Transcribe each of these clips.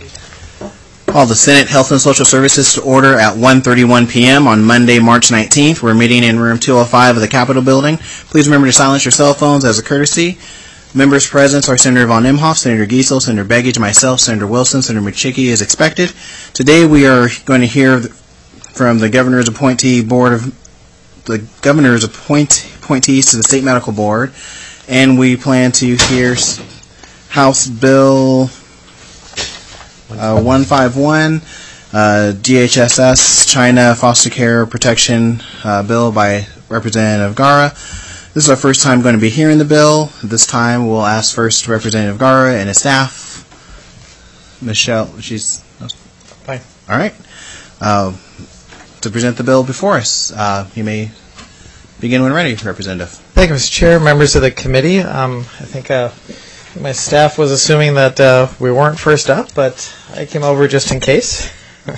Call the Senate Health and Social Services to order at 1:31 p.m. on Monday, March 19th. We're meeting in room 205 of the Capitol building. Please remember to silence your cell phones as a courtesy. Members present are Senator Von Imhoff, Senator Giesel, Senator Begich, myself, Senator Wilson, Senator McChickey is expected. Today we are going to hear from the Governor's appointees to the State Medical Board, and we plan to hear House Bill 151, DHSS China Foster Care Protection Bill by Representative Gara. This is our first time going to be hearing the bill. This time we'll ask first Representative Gara and his staff. Michelle, she's fine. All right. To present the bill before us. You may begin when ready, Representative. Thank you, Mr. Chair, members of the committee. I think my staff was assuming that we weren't first up, but I came over just in case.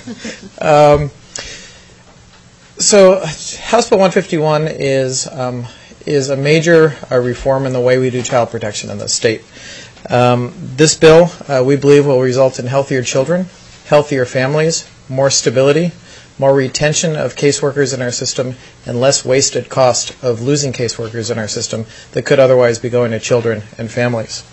So House Bill 151 is a major reform in the way we do child protection in the state. This bill, we believe, will result in healthier children, healthier families, more stability, more retention of caseworkers in our system, and less wasted cost of losing caseworkers in our system that could otherwise be going to children and families.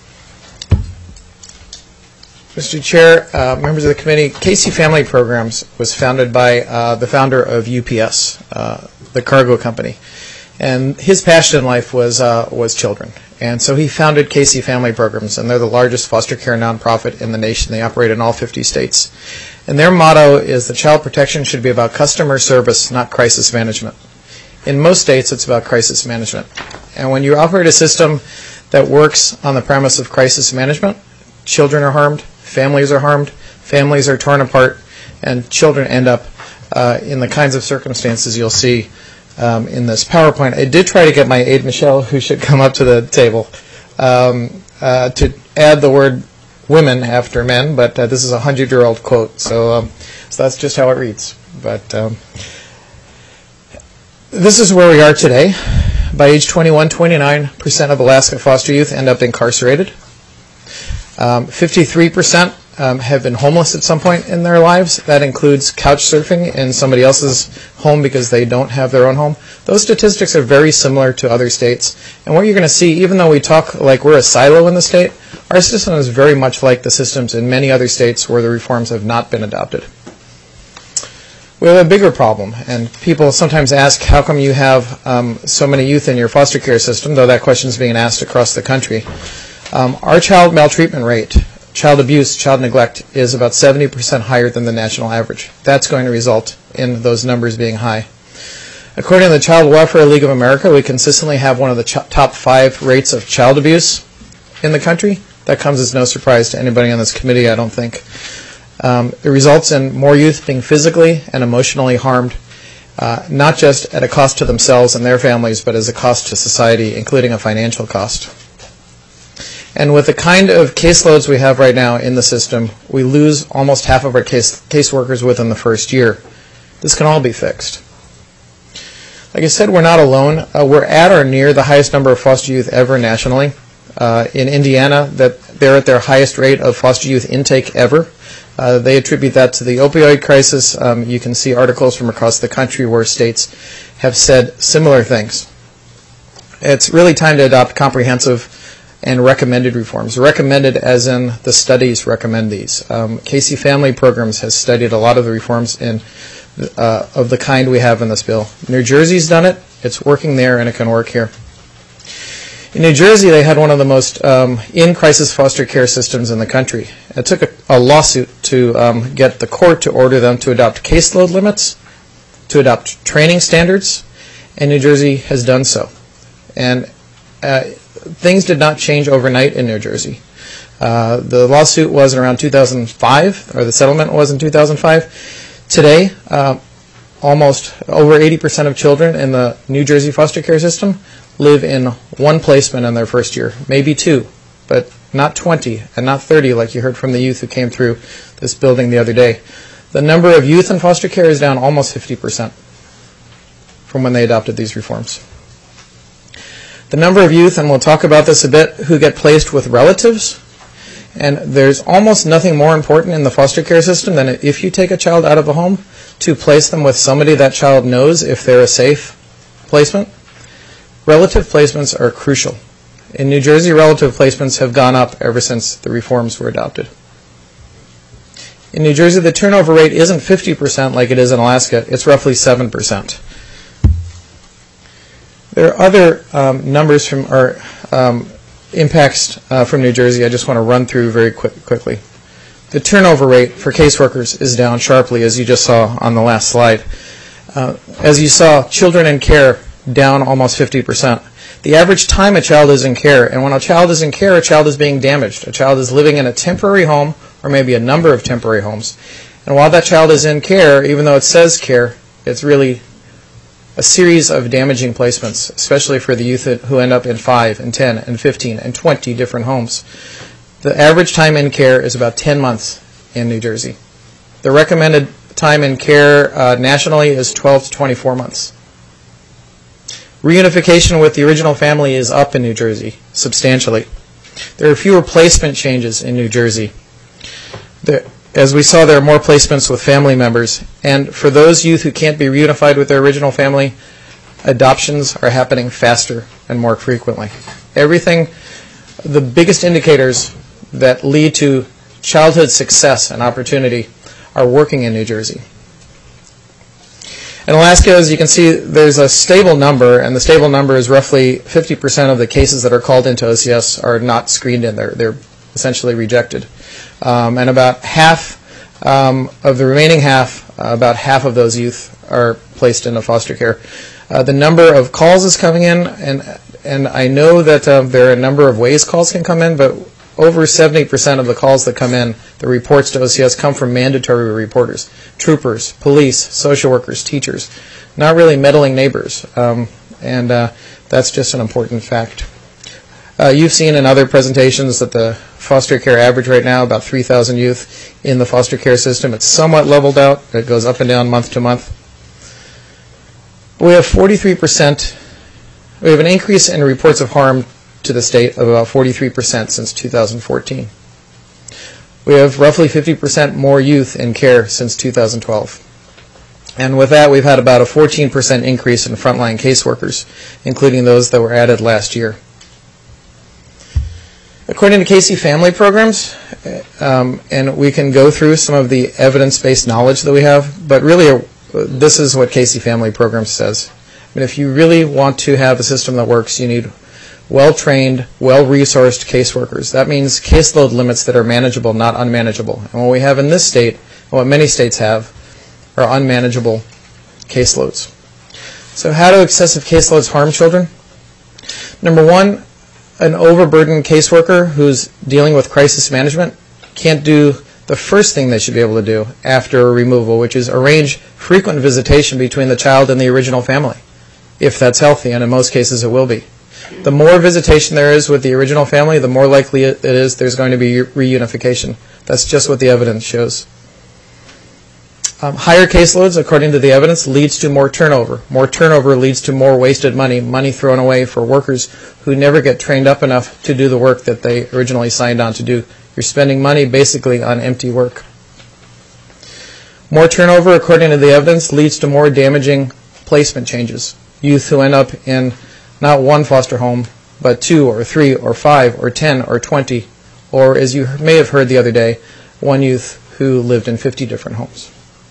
Mr. Chair, members of the committee, Casey Family Programs was founded by the founder of UPS, the cargo company. And his passion in life was children. And so he founded Casey Family Programs, and they're the largest foster care nonprofit in the nation. They operate in all 50 states. And their motto is that child protection should be about customer service, not crisis management. In most states, it's about crisis management. And when you operate a system that works on the premise of crisis management, children are harmed, families are harmed, families are torn apart, and children end up in the kinds of circumstances you'll see in this PowerPoint. I did try to get my aide, Michelle, who should come up to the table, to add the word women after men, but this is a 100-year-old quote, so that's just how it reads. But this is where we are today. By age 21, 29% of Alaska foster youth end up incarcerated. 53% have been homeless at some point in their lives. That includes couch surfing in somebody else's home because they don't have their own home. Those statistics are very similar to other states. And what you're going to see, even though we talk like we're a silo in the state, our system is very much like the systems in many other states where the reforms have not been adopted. We have a bigger problem, and people sometimes ask, how come you have so many youth in your foster care system, though that question is being asked across the country. Our child maltreatment rate, child abuse, child neglect, is about 70% higher than the national average. That's going to result in those numbers being high. According to the Child Welfare League of America, we consistently have one of the top 5 rates of child abuse in the country. That comes as no surprise to anybody on this committee, I don't think. It results in more youth being physically and emotionally harmed, not just at a cost to themselves and their families, but as a cost to society, including a financial cost. And with the kind of caseloads we have right now in the system, we lose almost half of our caseworkers within the first year. This can all be fixed. Like I said, we're not alone. We're at or near the highest number of foster youth ever nationally. In Indiana, they're at their highest rate of foster youth intake ever. They attribute that to the opioid crisis. You can see articles from across the country where states have said similar things. It's really time to adopt comprehensive and recommended reforms. Recommended as in the studies recommend these. Casey Family Programs has studied a lot of the reforms of the kind we have in this bill. New Jersey's done it. It's working there, and it can work here. In New Jersey, they had one of the most in-crisis foster care systems in the country. It took a lawsuit to get the court to order them to adopt caseload limits, to adopt training standards, and New Jersey has done so. And things did not change overnight in New Jersey. The lawsuit was around 2005, or the settlement was in 2005. Today, almost over 80% of children in the New Jersey foster care system live in one placement in their first year, maybe 2, but not 20 and not 30 like you heard from the youth who came through this building the other day. The number of youth in foster care is down almost 50% from when they adopted these reforms. The number of youth, and we'll talk about this a bit, who get placed with relatives And there's almost nothing more important in the foster care system than if you take a child out of a home to place them with somebody that child knows if they're a safe placement. Relative placements are crucial. In New Jersey, relative placements have gone up ever since the reforms were adopted. In New Jersey, the turnover rate isn't 50% like it is in Alaska. It's roughly 7%. There are other numbers from our impacts from New Jersey I just want to run through very quickly. The turnover rate for caseworkers is down sharply, as you just saw on the last slide. As you saw, children in care down almost 50%. The average time a child is in care, and when a child is in care, a child is being damaged. A child is living in a temporary home or maybe a number of temporary homes. And while that child is in care, even though it says care, it's really a series of damaging placements, especially for the youth who end up in 5 and 10 and 15 and 20 different homes. The average time in care is about 10 months in New Jersey. The recommended time in care nationally is 12 to 24 months. Reunification with the original family is up in New Jersey substantially. There are fewer placement changes in New Jersey. As we saw, there are more placements with family members. And for those youth who can't be reunified with their original family, adoptions are happening faster and more frequently. The biggest indicators that lead to childhood success and opportunity are working in New Jersey. In Alaska, as you can see, there's a stable number, and the stable number is roughly 50% of the cases that are called into OCS are not screened in. They're essentially rejected. And about half of the remaining half, about half of those youth are placed into foster care. The number of calls is coming in, and I know that there are a number of ways calls can come in, but over 70% of the calls that come in, the reports to OCS, come from mandatory reporters, troopers, police, social workers, teachers, not really meddling neighbors. And that's just an important fact. You've seen in other presentations that the foster care average right now, about 3,000 youth in the foster care system. It's somewhat leveled out. It goes up and down month to month. We have 43%. We have an increase in reports of harm to the state of about 43% since 2014. We have roughly 50% more youth in care since 2012. And with that, we've had about a 14% increase in frontline caseworkers, including those that were added last year. According to Casey Family Programs, and we can go through some of the evidence-based knowledge that we have, but really this is what Casey Family Programs says. I mean, if you really want to have a system that works, you need well-trained, well-resourced caseworkers. That means caseload limits that are manageable, not unmanageable. And what we have in this state, and what many states have, are unmanageable caseloads. So how do excessive caseloads harm children? Number one, an overburdened caseworker who's dealing with crisis management can't do the first thing they should be able to do after a removal, which is arrange frequent visitation between the child and the original family, if that's healthy, and in most cases it will be. The more visitation there is with the original family, the more likely it is there's going to be reunification. That's just what the evidence shows. Higher caseloads, according to the evidence, leads to more turnover. More turnover leads to more wasted money, money thrown away for workers who never get trained up enough to do the work that they originally signed on to do. You're spending money basically on empty work. More turnover, according to the evidence, leads to more damaging placement changes. Youth who end up in not one foster home, but 2 or 3 or 5 or 10 or 20, or as you may have heard the other day, one youth who lived in 50 different homes.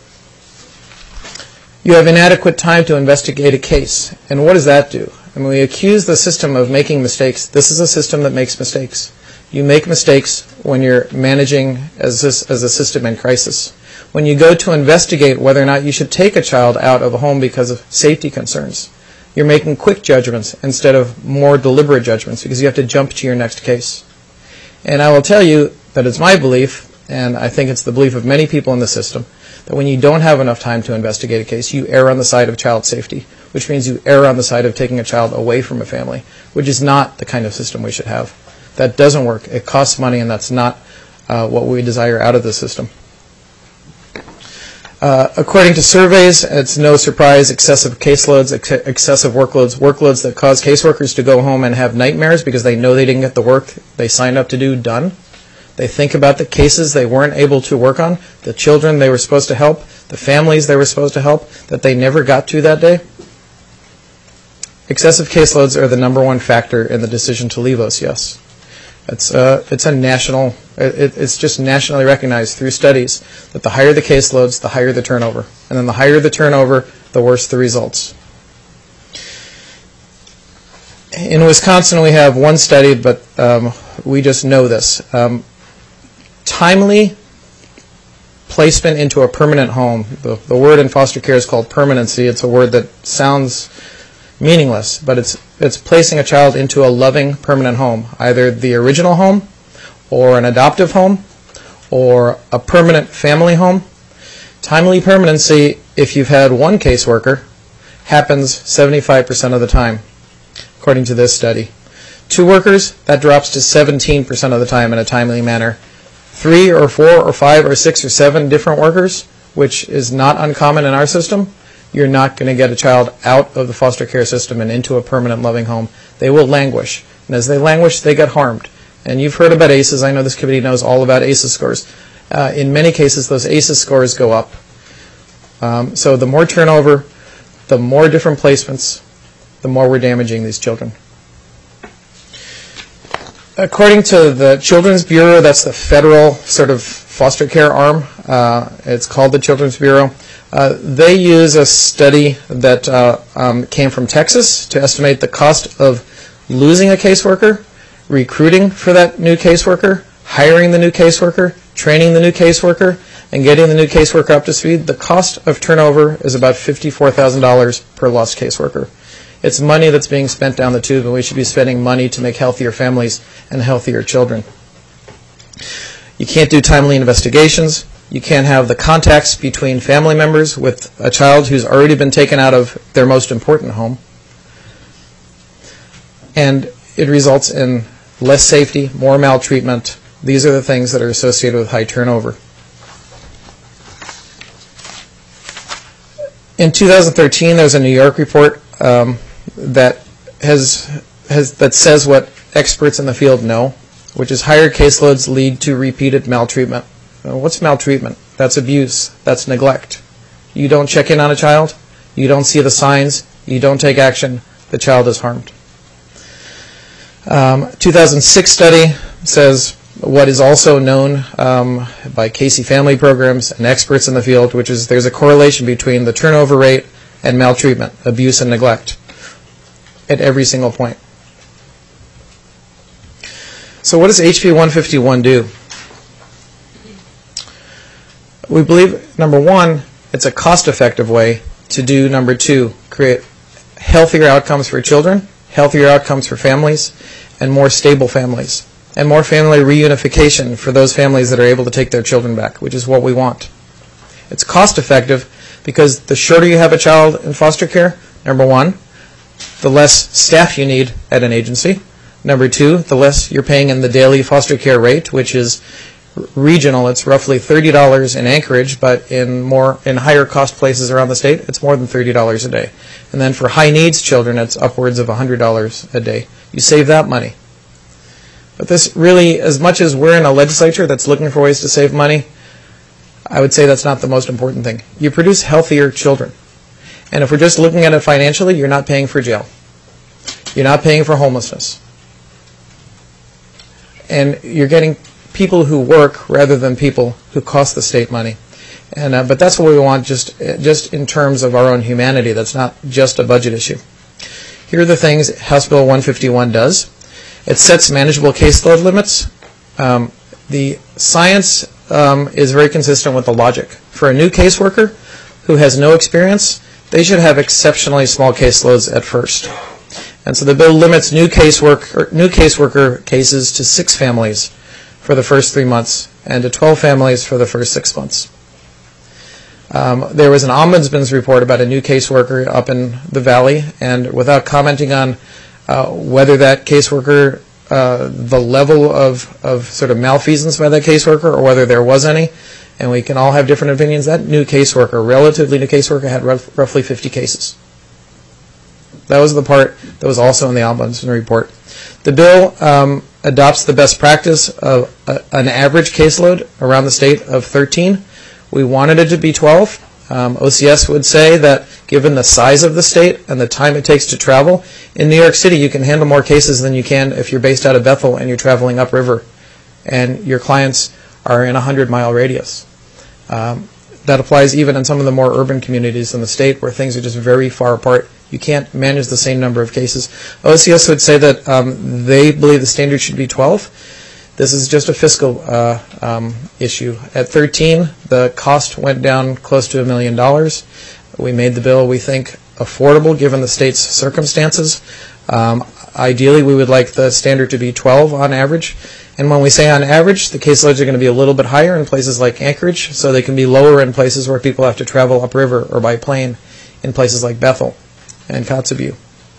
You have inadequate time to investigate a case. And what does that do? I mean, we accuse the system of making mistakes. This is a system that makes mistakes. You make mistakes when you're managing as a system in crisis. When you go to investigate whether or not you should take a child out of a home because of safety concerns, you're making quick judgments instead of more deliberate judgments because you have to jump to your next case. And I will tell you that it's my belief, and I think it's the belief of many people in the system, that when you don't have enough time to investigate a case, you err on the side of child safety, which means you err on the side of taking a child away from a family, which is not the kind of system we should have. That doesn't work. It costs money, and that's not what we desire out of the system. According to surveys, it's no surprise excessive caseloads, excessive workloads that cause caseworkers to go home and have nightmares because they know they didn't get the work they signed up to do done. They think about the cases they weren't able to work on, the children they were supposed to help, the families they were supposed to help that they never got to that day. Excessive caseloads are the number one factor in the decision to leave OCS. It's just nationally recognized through studies that the higher the caseloads, the higher the turnover. And then the higher the turnover, the worse the results. In Wisconsin, we have one study, but we just know this. Timely placement into a permanent home. The word in foster care is called permanency. It's a word that sounds meaningless, but it's placing a child into a loving permanent home, either the original home or an adoptive home or a permanent family home. Timely permanency, if you've had one caseworker, happens 75% of the time, according to this study. 2 workers, that drops to 17% of the time in a timely manner. 3 or 4 or 5 or 6 or 7 different workers, which is not uncommon in our system, you're not going to get a child out of the foster care system and into a permanent loving home. They will languish. And as they languish, they get harmed. And you've heard about ACEs. I know this committee knows all about ACEs scores. In many cases, those ACEs scores go up. So the more turnover, the more different placements, the more we're damaging these children. According to the Children's Bureau, that's the federal sort of foster care arm. It's called the Children's Bureau. They use a study that came from Texas to estimate the cost of losing a caseworker, recruiting for that new caseworker, hiring the new caseworker, training the new caseworker, and getting the new caseworker up to speed. The cost of turnover is about $54,000 per lost caseworker. It's money that's being spent down the tube, and we should be spending money to make healthier families and healthier children. You can't do timely investigations. You can't have the contacts between family members with a child who's already been taken out of their most important home. And it results in less safety, more maltreatment. These are the things that are associated with high turnover. In 2013, there's a New York report that says what experts in the field know, which is higher caseloads lead to repeated maltreatment. What's maltreatment? That's abuse. That's neglect. You don't check in on a child. You don't see the signs. You don't take action. The child is harmed. 2006 study says what is also known by Casey Family Programs and experts in the field, which is there's a correlation between the turnover rate and maltreatment, abuse and neglect at every single point. So what does HB 151 do? We believe, number one, it's a cost-effective way to do, number two, create healthier outcomes for children, healthier outcomes for families, and more stable families, and more family reunification for those families that are able to take their children back, which is what we want. It's cost-effective because the shorter you have a child in foster care, number one, the less staff you need at an agency. Number two, the less you're paying in the daily foster care rate, which is regional. It's roughly $30 in Anchorage, but in higher cost places around the state, it's more than $30 a day. And then for high needs children, it's upwards of $100 a day. You save that money. But this really, as much as we're in a legislature that's looking for ways to save money, I would say that's not the most important thing. You produce healthier children. And if we're just looking at it financially, you're not paying for jail. You're not paying for homelessness. And you're getting people who work rather than people who cost the state money. And but that's what we want just in terms of our own humanity. That's not just a budget issue. Here are the things House Bill 151 does. It sets manageable caseload limits. The science is very consistent with the logic. For a new caseworker who has no experience, they should have exceptionally small caseloads at first. And so the bill limits new caseworker cases to 6 families for the first 3 months and to 12 families for the first 6 months. There was an ombudsman's report about a new caseworker up in the valley, and without commenting on whether that caseworker, the level of sort of malfeasance by that caseworker or whether there was any, and we can all have different opinions, that new caseworker, relatively new caseworker, had roughly 50 cases. That was the part that was also in the ombudsman report. The bill adopts the best practice of an average caseload around the state of 13. We wanted it to be 12. OCS would say that given the size of the state and the time it takes to travel, in New York City you can handle more cases than you can if you're based out of Bethel and you're traveling upriver and your clients are in a 100-mile radius. That applies even in some of the more urban communities in the state where things are just very far apart. You can't manage the same number of cases. OCS would say that they believe the standard should be 12. This is just a fiscal issue. At 13, the cost went down close to $1 million. We made the bill, we think, affordable given the state's circumstances. Ideally, we would like the standard to be 12 on average. And when we say on average, the caseloads are going to be a little bit higher in places like Anchorage, so they can be lower in places where people have to travel upriver or by plane in places like Bethel and Kotzebue.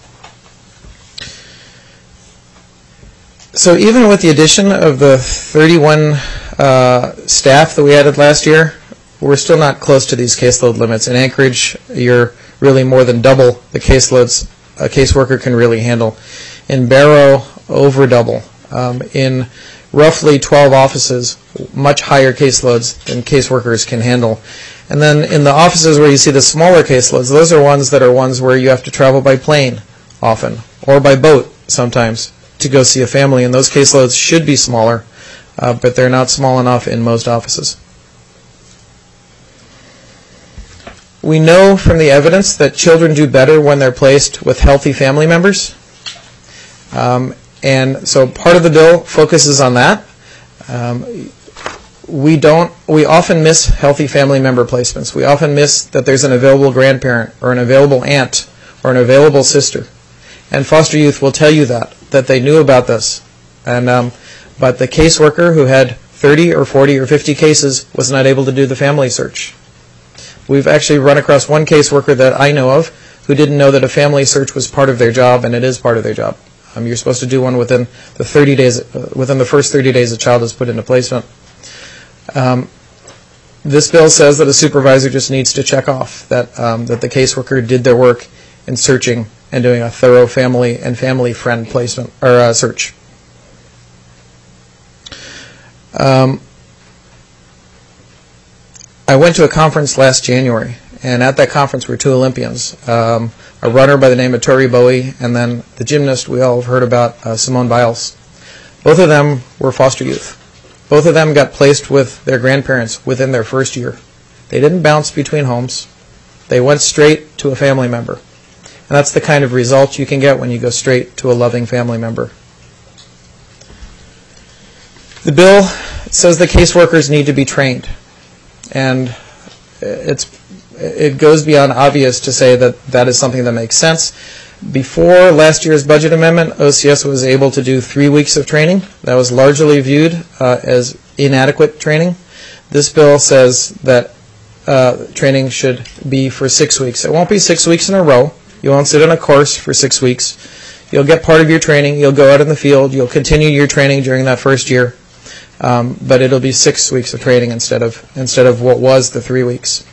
So even with the addition of the 31 staff that we added last year, we're still not close to these caseload limits. In Anchorage, you're really more than double the caseloads a caseworker can really handle. In Barrow, over double. In roughly 12 offices, much higher caseloads than caseworkers can handle. And then in the offices where you see the smaller caseloads, those are ones where you have to travel by plane often, or by boat sometimes, to go see a family. And those caseloads should be smaller, but they're not small enough in most offices. We know from the evidence that children do better when they're placed with healthy family members. And so part of the bill focuses on that. We often miss healthy family member placements. We often miss that there's an available grandparent or an available aunt or an available sister. And foster youth will tell you that they knew about this. And but the caseworker who had 30 or 40 or 50 cases was not able to do the family search. We've actually run across one caseworker that I know of who didn't know that a family search was part of their job, and it is part of their job. You're supposed to do one within the 30 days, within the first 30 days a child is put into placement. This bill says that a supervisor just needs to check off that the caseworker did their work in searching and doing a thorough family and family friend placement or search. I went to a conference last January, and at that conference were two Olympians, a runner by the name of Tori Bowie, and then the gymnast we all have heard about, Simone Biles. Both of them were foster youth. Both of them got placed with their grandparents within their first year. They didn't bounce between homes. They went straight to a family member. And that's the kind of result you can get when you go straight to a loving family member. The bill says the caseworkers need to be trained. And it goes beyond obvious to say that that is something that makes sense. Before last year's budget amendment, OCS was able to do 3 weeks of training. That was largely viewed as inadequate training. This bill says that training should be for 6 weeks. It won't be 6 weeks in a row. You won't sit on a course for 6 weeks. You'll get part of your training. You'll go out in the field. You'll continue your training during that first year. But it'll be 6 weeks of training instead of what was the 3 weeks.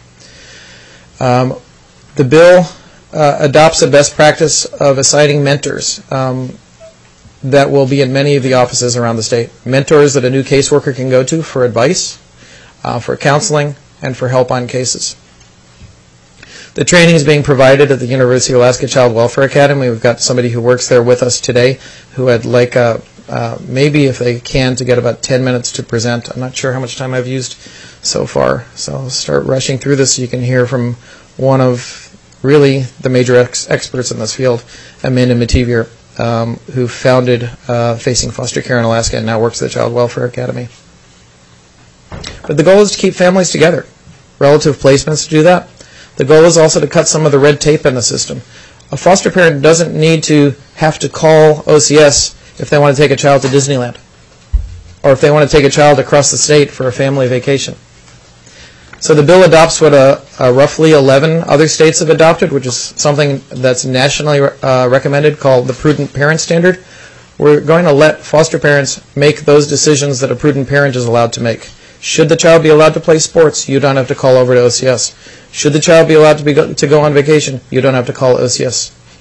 The bill adopts a best practice of assigning mentors that will be in many of the offices around the state. Mentors that a new caseworker can go to for advice, for counseling, and for help on cases. The training is being provided at the University of Alaska Child Welfare Academy. We've got somebody who works there with us today who would like maybe if they can to get about 10 minutes to present. I'm not sure how much time I've used so far, so I'll start rushing through this so you can hear from one of really the major experts in this field, Amanda Mativier, who founded Facing Foster Care in Alaska and now works at the Child Welfare Academy. But the goal is to keep families together. Relative placements to do that. The goal is also to cut some of the red tape in the system. A foster parent doesn't need to have to call OCS if they want to take a child to Disneyland, or if they want to take a child across the state for a family vacation. So the bill adopts what roughly 11 other states have adopted, which is something that's nationally recommended called the Prudent Parent Standard. We're going to let foster parents make those decisions that a prudent parent is allowed to make. Should the child be allowed to play sports? You don't have to call over to OCS. Should the child be allowed to go on vacation? You don't have to call OCS.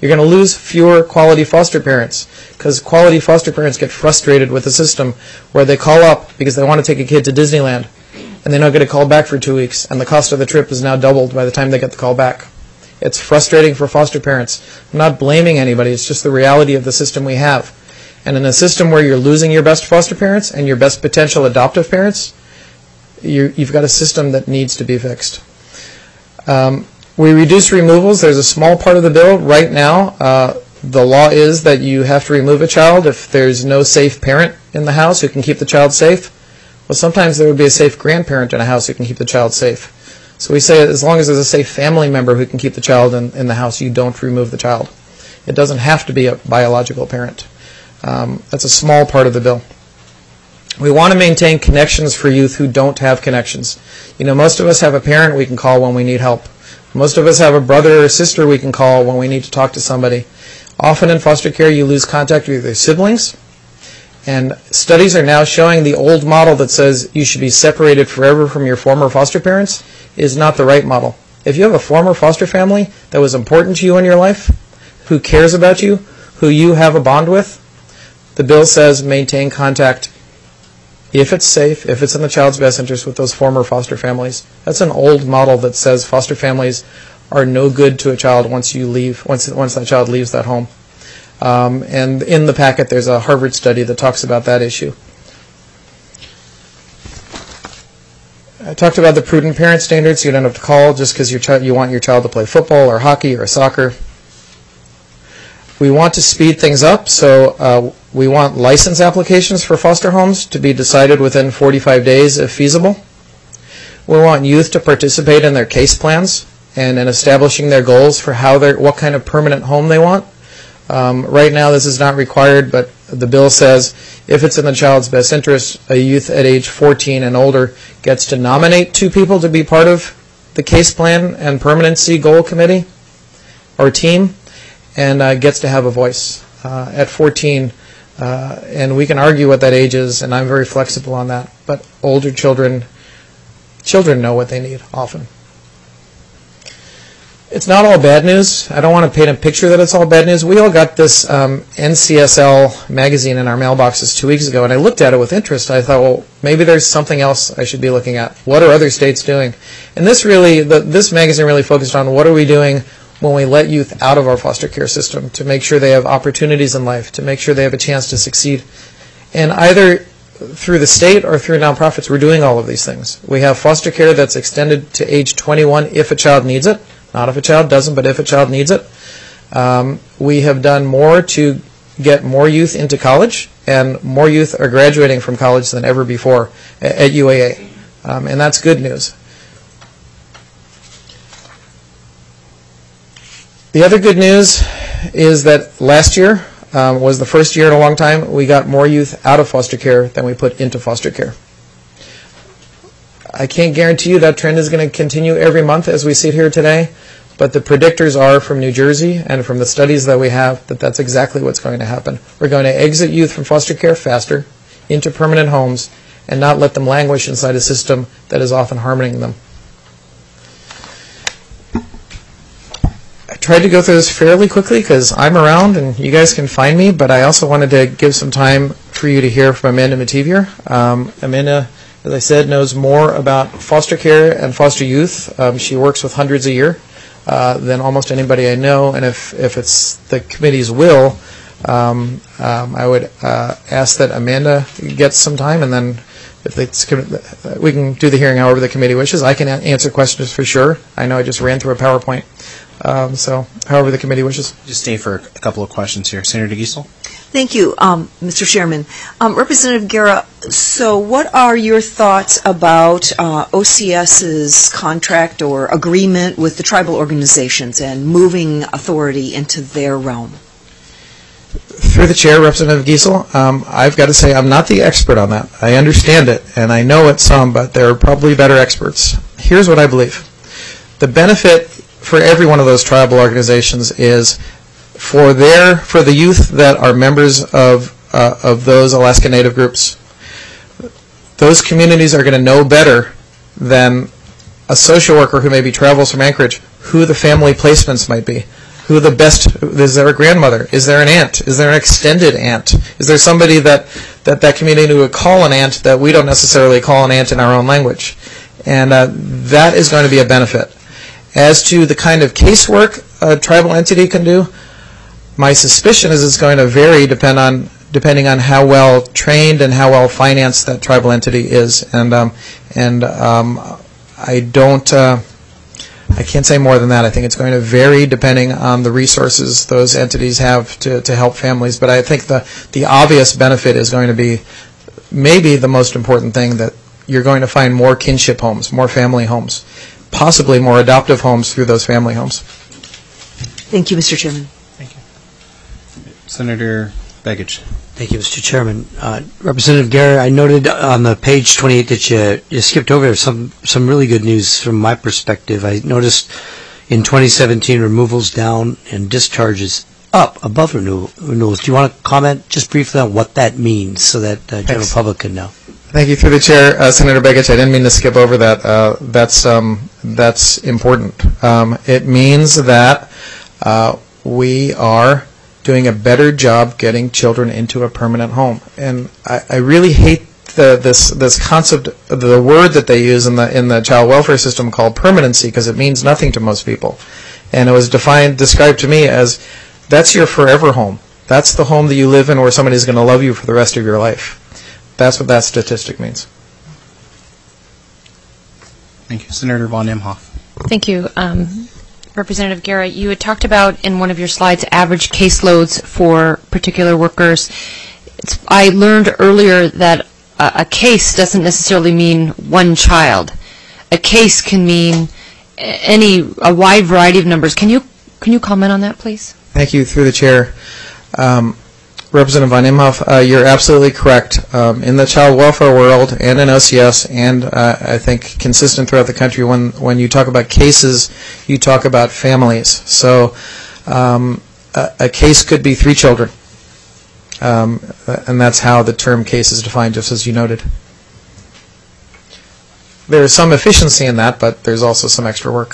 You're going to lose fewer quality foster parents because quality foster parents get frustrated with the system where they call up because they want to take a kid to Disneyland and they don't get a call back for 2 weeks, and the cost of the trip is now doubled by the time they get the call back. It's frustrating for foster parents. I'm not blaming anybody. It's just the reality of the system we have. And in a system where you're losing your best foster parents and your best potential adoptive parents, you've got a system that needs to be fixed. We reduce removals. There's a small part of the bill right now. The law is that you have to remove a child if there's no safe parent in the house who can keep the child safe. Well, sometimes there would be a safe grandparent in a house who can keep the child safe. So we say as long as there's a safe family member who can keep the child in the house, you don't remove the child. It doesn't have to be a biological parent. That's a small part of the bill. We want to maintain connections for youth who don't have connections. You know, most of us have a parent we can call when we need help. Most of us have a brother or sister we can call when we need to talk to somebody. Often in foster care, you lose contact with your siblings. And studies are now showing the old model that says you should be separated forever from your former foster parents is not the right model. If you have a former foster family that was important to you in your life, who cares about you, who you have a bond with, the bill says maintain contact if it's safe, if it's in the child's best interest with those former foster families. That's an old model that says foster families are no good to a child once you leave, once that child leaves that home. And in the packet, there's a Harvard study that talks about that issue. I talked about the prudent parent standards. You don't have to call just because you want your child to play football or hockey or soccer. We want to speed things up, so we want license applications for foster homes to be decided within 45 days if feasible. We want youth to participate in their case plans and in establishing their goals for what kind of permanent home they want. Right now this is not required, but the bill says if it's in the child's best interest, a youth at age 14 and older gets to nominate 2 people to be part of the case plan and permanency goal committee or team, and gets to have a voice at 14. And we can argue what that age is, and I'm very flexible on that. But older children know what they need often. It's not all bad news. I don't want to paint a picture that it's all bad news. We all got this NCSL magazine in our mailboxes 2 weeks ago, and I looked at it with interest. I thought, well, maybe there's something else I should be looking at. What are other states doing? And this magazine really focused on what are we doing when we let youth out of our foster care system to make sure they have opportunities in life, to make sure they have a chance to succeed. And either through the state or through nonprofits, we're doing all of these things. We have foster care that's extended to age 21 if a child needs it. Not if a child doesn't, but if a child needs it. We have done more to get more youth into college, and more youth are graduating from college than ever before at UAA. And that's good news. The other good news is that last year was the first year in a long time we got more youth out of foster care than we put into foster care. I can't guarantee you that trend is going to continue every month as we sit here today, but the predictors are from New Jersey and from the studies that we have that that's exactly what's going to happen. We're going to exit youth from foster care faster into permanent homes and not let them languish inside a system that is often harming them. I tried to go through this fairly quickly because I'm around and you guys can find me, but I also wanted to give some time for you to hear from Amanda Mativier. Amanda, as I said, knows more about foster care and foster youth. She works with hundreds a year than almost anybody I know, and if it's the committee's will, I would ask that Amanda gets some time, and then if we can do the hearing however the committee wishes. I can answer questions for sure. I know I just ran through a PowerPoint. So however the committee wishes. Just stay for a couple of questions here. Senator Giesel? Thank you, Mr. Chairman. Representative Guerra, so what are your thoughts about OCS's contract or agreement with the tribal organizations and moving authority into their realm? Through the chair, Representative Giesel, I've got to say I'm not the expert on that. I understand it, and I know it some, but there are probably better experts. Here's what I believe. The benefit for every one of those tribal organizations is for the youth that are members of those Alaska Native groups. Those communities are going to know better than a social worker who maybe travels from Anchorage who the family placements might be, is there a grandmother? Is there an aunt? Is there an extended aunt? Is there somebody that community would call an aunt that we don't necessarily call an aunt in our own language? And that is going to be a benefit. As to the kind of casework a tribal entity can do, my suspicion is it's going to vary depending on how well trained and how well financed that tribal entity is. I can't say more than that. I think it's going to vary depending on the resources those entities have to help families. But I think the obvious benefit is going to be maybe the most important thing, that you're going to find more kinship homes, more family homes, possibly more adoptive homes through those family homes. Thank you, Mr. Chairman. Thank you. Senator Begich. Thank you, Mr. Chairman. Representative Guerra, I noted on the page 28 that you skipped over some really good news from my perspective. I noticed in 2017 removals down and discharges up above renewals. Do you want to comment just briefly on what that means so that the general public can know? Thank you, through the chair, Senator Begich. I didn't mean to skip over that. That's important. It means that we are doing a better job getting children into a permanent home. And I really hate this concept, the word that they use in the child welfare system called permanency, because it means nothing to most people. And it was described to me as, that's your forever home. That's the home that you live in where somebody's going to love you for the rest of your life. That's what that statistic means. Thank you. Senator von Imhoff. Thank you. Representative Guerra, you had talked about in one of your slides average caseloads for particular workers. I learned earlier that a case doesn't necessarily mean one child. A case can mean a wide variety of numbers. Can you comment on that, please? Thank you, through the chair. Representative von Imhoff, you're absolutely correct. In the child welfare world and in OCS, and I think consistent throughout the country, when you talk about cases, you talk about families. So a case could be 3 children, and that's how the term case is defined, just as you noted. There is some efficiency in that, but there's also some extra work.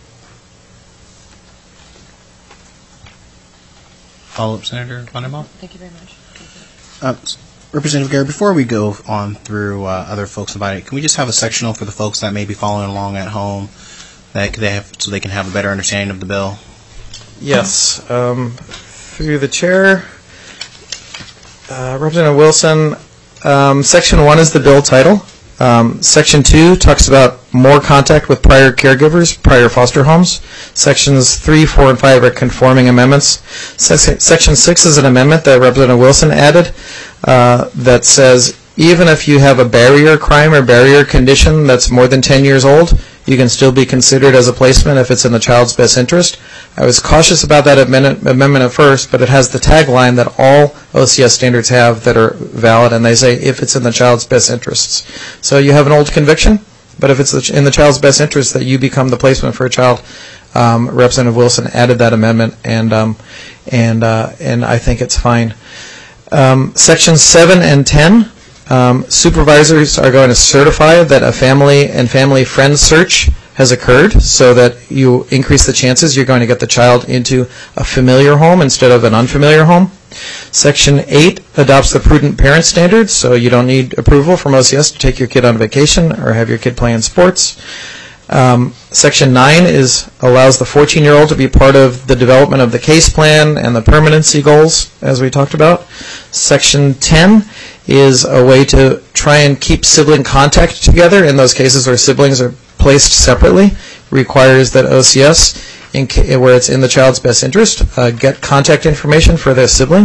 Follow-up, Senator von Imhoff. Thank you very much. Representative Guerra, before we go on through other folks about it, can we just have a sectional for the folks that may be following along at home, so they can have a better understanding of the bill? Yes. Through the chair, Representative Wilson, Section 1 is the bill title. Section 2 talks about more contact with prior caregivers, prior foster homes. Sections 3, 4, and 5 are conforming amendments. Section 6 is an amendment that Representative Wilson added that says even if you have a barrier crime or barrier condition that's more than 10 years old, you can still be considered as a placement if it's in the child's best interest. I was cautious about that amendment at first, but it has the tagline that all OCS standards have that are valid, and they say if it's in the child's best interests. So you have an old conviction, but if it's in the child's best interest that you become the placement for a child, Representative Wilson added that amendment, and I think it's fine. Sections 7 and 10. Supervisors are going to certify that a family and family friend search has occurred so that you increase the chances you're going to get the child into a familiar home instead of an unfamiliar home. Section 8 adopts the prudent parent standards, so you don't need approval from OCS to take your kid on vacation or have your kid play in sports. Section 9 allows the 14-year-old to be part of the development of the case plan and the permanency goals, as we talked about. Section 10 is a way to try and keep sibling contact together in those cases where siblings are placed separately. Requires that OCS, where it's in the child's best interest, get contact information for their sibling.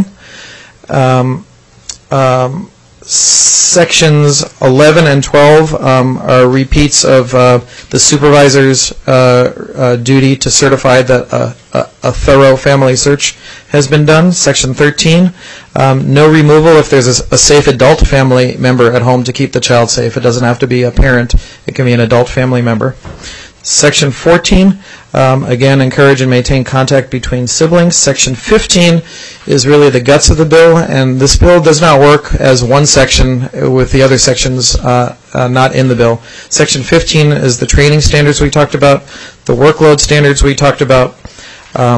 Sections 11 and 12 are repeats of the supervisor's duty to certify that a thorough family search has been done. Section 13, no removal if there's a safe adult family member at home to keep the child safe. It doesn't have to be a parent. It can be an adult family member. Section 14, again, encourage and maintain contact between siblings. Section 15 is really the guts of the bill, and this bill does not work as one section with the other sections not in the bill. Section 15 is the training standards we talked about, the workload standards we talked about.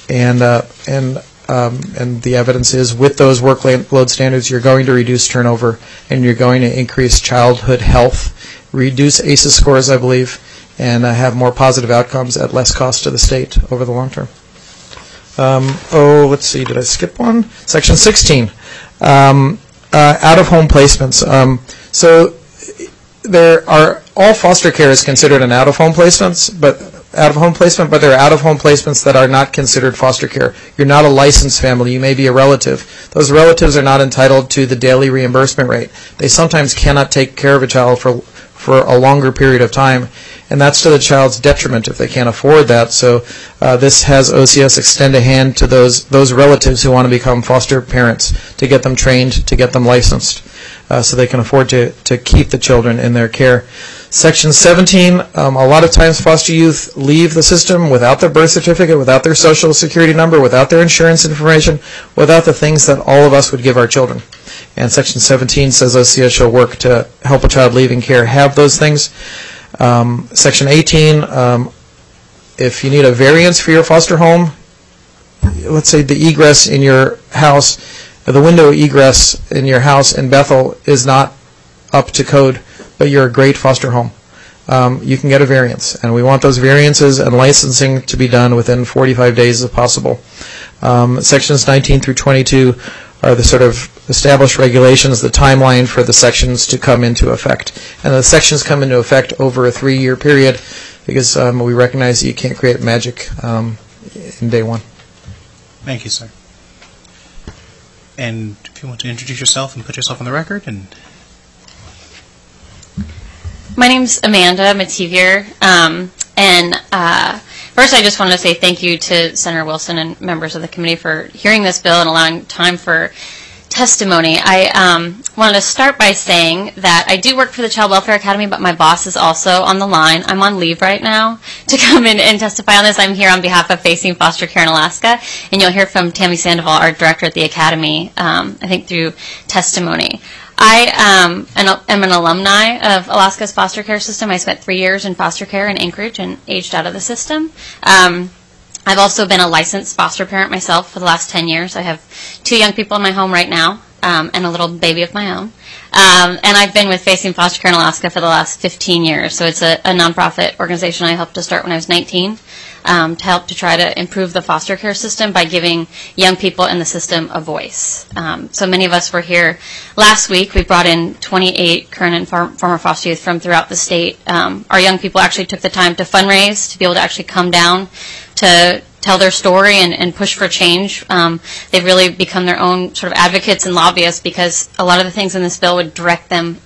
the evidence is with those workload standards, you're going to reduce turnover and you're going to increase childhood health, reduce ACEs scores, I believe, and have more positive outcomes at less cost to the state over the long term. Let's see, did I skip one? Section 16, out-of-home placements. So there are, all foster care is considered an out-of-home placement, but there are out-of-home placements that are not considered foster care. You're not a licensed family. You may be a relative. Those relatives are not entitled to the daily reimbursement rate. They sometimes cannot take care of a child for a longer period of time, and that's to the child's detriment if they can't afford that. So this has OCS extend a hand to those relatives who want to become foster parents, to get them trained, to get them licensed, so they can afford to keep the children in their care. Section 17, a lot of times foster youth leave the system without their birth certificate, without their social security number, without their insurance information, without the things that all of us would give our children. And Section 17 says OCS shall work to help a child leaving care have those things. Section 18, if you need a variance for your foster home, let's say the egress in your house, the window egress in your house in Bethel is not up to code, but you're a great foster home, you can get a variance. And we want those variances and licensing to be done within 45 days if possible. Sections 19 through 22 are the sort of established regulations, the timeline for the sections to come into effect. And the sections come into effect over a 3-year period because we recognize that you can't create magic in day one. Thank you, sir. And if you want to introduce yourself and put yourself on the record. My name's Amanda Mativier, first I just wanted to say thank you to Senator Wilson and members of the committee for hearing this bill and allowing time for testimony. I wanted to start by saying that I do work for the Child Welfare Academy, but my boss is also on the line. I'm on leave right now to come in and testify on this. I'm here on behalf of Facing Foster Care in Alaska, and you'll hear from Tammy Sandoval, our director at the Academy, I think through testimony. I am an alumni of Alaska's foster care system. I spent 3 years in foster care in Anchorage and aged out of the system. I've also been a licensed foster parent myself for the last 10 years. I have 2 young people in my home right now and a little baby of my own. And I've been with Facing Foster Care in Alaska for the last 15 years. So it's a nonprofit organization I helped to start when I was 19. To help to try to improve the foster care system by giving young people in the system a voice. So many of us were here last week. We brought in 28 current and former foster youth from throughout the state. Our young people actually took the time to fundraise, to be able to actually come down to tell their story and push for change. They've really become their own sort of advocates and lobbyists because a lot of the things in this bill would direct them,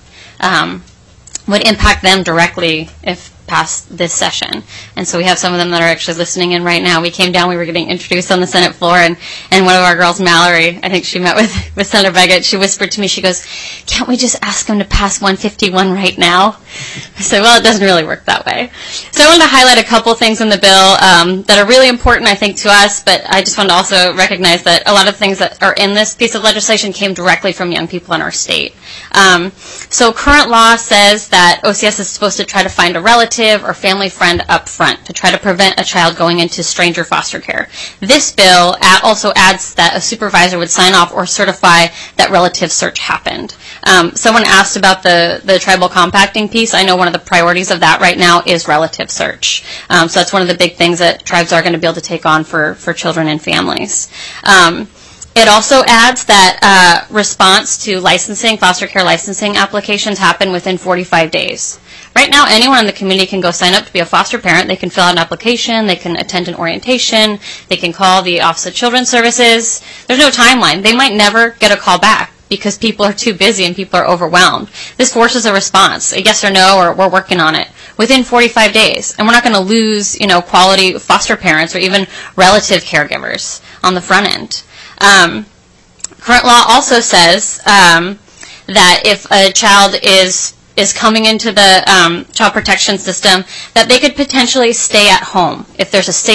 would impact them directly if past this session. And so we have some of them that are actually listening in right now. We came down, we were getting introduced on the Senate floor, and one of our girls, Mallory, I think she met with Senator Beggett, she whispered to me, she goes, "Can't we just ask them to pass 151 right now?" I said, well, it doesn't really work that way. So I wanted to highlight a couple things in the bill that are really important, I think, to us, but I just wanted to also recognize that a lot of things that are in this piece of legislation came directly from young people in our state. So current law says that OCS is supposed to try to find a relative or family friend up front to try to prevent a child going into stranger foster care. This bill also adds that a supervisor would sign off or certify that relative search happened. Someone asked about the tribal compacting piece. I know one of the priorities of that right now is relative search. So that's one of the big things that tribes are going to be able to take on for children and families. It also adds that response to licensing, foster care licensing applications happen within 45 days. Right now, anyone in the community can go sign up to be a foster parent. They can fill out an application. They can attend an orientation. They can call the Office of Children's Services. There's no timeline. They might never get a call back because people are too busy and people are overwhelmed. This forces a response, a yes or no, or we're working on it, within 45 days. And we're not going to lose, quality foster parents or even relative caregivers on the front end. Current law also says that if a child is coming into the child protection system, that they could potentially stay at home if there's a safe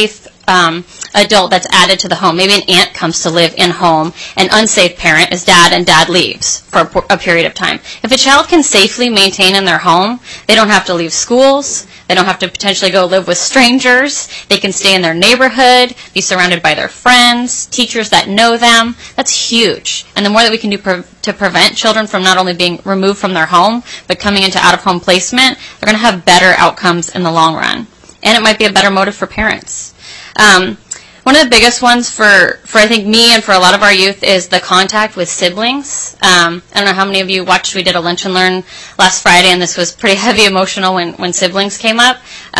adult that's added to the home. Maybe an aunt comes to live in home. An unsafe parent is dad, and dad leaves for a period of time. If a child can safely maintain in their home, they don't have to leave schools. They don't have to potentially go live with strangers. They can stay in their neighborhood, be surrounded by their friends, teachers that know them. That's huge. And the more that we can do to prevent children from not only being removed from their home, but coming into out-of-home placement, they're going to have better outcomes in the long run. And it might be a better motive for parents. One of the biggest ones for I think me and for a lot of our youth is the contact with siblings. I don't know how many of you watched, we did a Lunch and Learn last Friday, and this was pretty heavy emotional when siblings came up.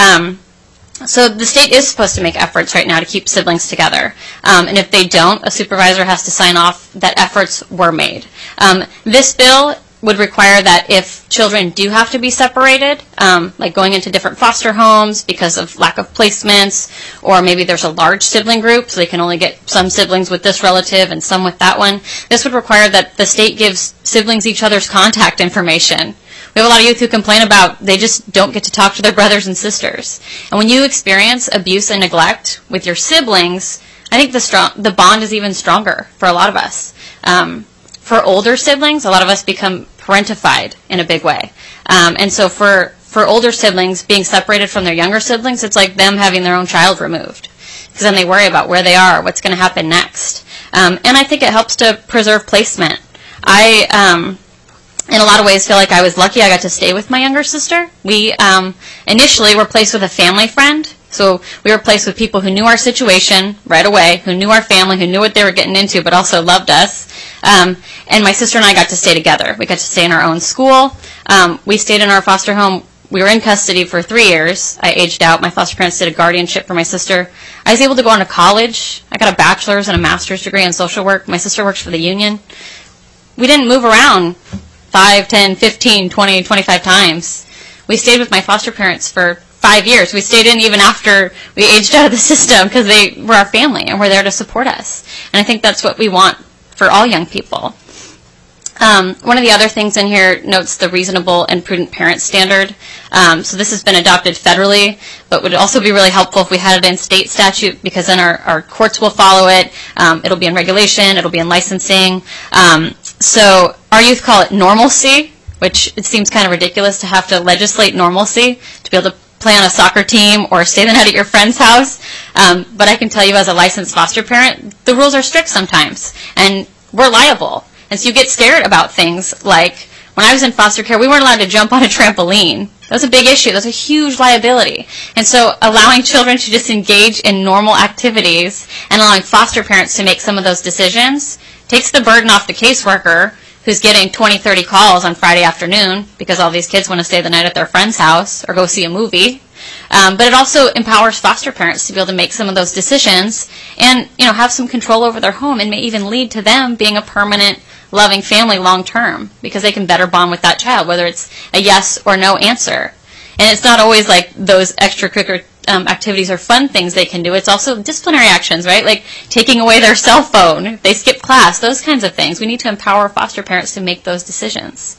So the state is supposed to make efforts right now to keep siblings together. And if they don't, a supervisor has to sign off that efforts were made. This bill would require that if children do have to be separated, like going into different foster homes because of lack of placements, or maybe there's a large sibling group, so they can only get some siblings with this relative and some with that one, this would require that the state gives siblings each other's contact information. We have a lot of youth who complain about they just don't get to talk to their brothers and sisters. And when you experience abuse and neglect with your siblings, I think the bond is even stronger for a lot of us. For older siblings, a lot of us become parentified in a big way. And so for older siblings, being separated from their younger siblings, it's like them having their own child removed. Because then they worry about where they are, what's going to happen next. And I think it helps to preserve placement. I, in a lot of ways, feel like I was lucky I got to stay with my younger sister. We initially were placed with a family friend. So we were placed with people who knew our situation right away, who knew our family, who knew what they were getting into, but also loved us. And my sister and I got to stay together. We got to stay in our own school. We stayed in our foster home. We were in custody for 3 years. I aged out. My foster parents did a guardianship for my sister. I was able to go on to college. I got a bachelor's and a master's degree in social work. My sister works for the union. We didn't move around 5, 10, 15, 20, 25 times. We stayed with my foster parents for 5 years. We stayed in even after we aged out of the system because they were our family and were there to support us. And I think that's what we want for all young people. One of the other things in here notes the reasonable and prudent parent standard. So this has been adopted federally, but would also be really helpful if we had it in state statute, because then our courts will follow it. It'll be in regulation. It'll be in licensing. So our youth call it normalcy, which it seems kind of ridiculous to have to legislate normalcy to be able to play on a soccer team or stay the night at your friend's house. But I can tell you as a licensed foster parent, the rules are strict sometimes, and we're liable. And so you get scared about things like, when I was in foster care, we weren't allowed to jump on a trampoline. That was a big issue. That was a huge liability. And so allowing children to just engage in normal activities and allowing foster parents to make some of those decisions takes the burden off the caseworker who's getting 20, 30 calls on Friday afternoon because all these kids want to stay the night at their friend's house or go see a movie. But it also empowers foster parents to be able to make some of those decisions and, have some control over their home, and may even lead to them being a permanent, loving family long term, because they can better bond with that child, whether it's a yes or no answer. And it's not always like those extracurricular activities or fun things they can do. It's also disciplinary actions, right? Like taking away their cell phone if they skip class, those kinds of things. We need to empower foster parents to make those decisions.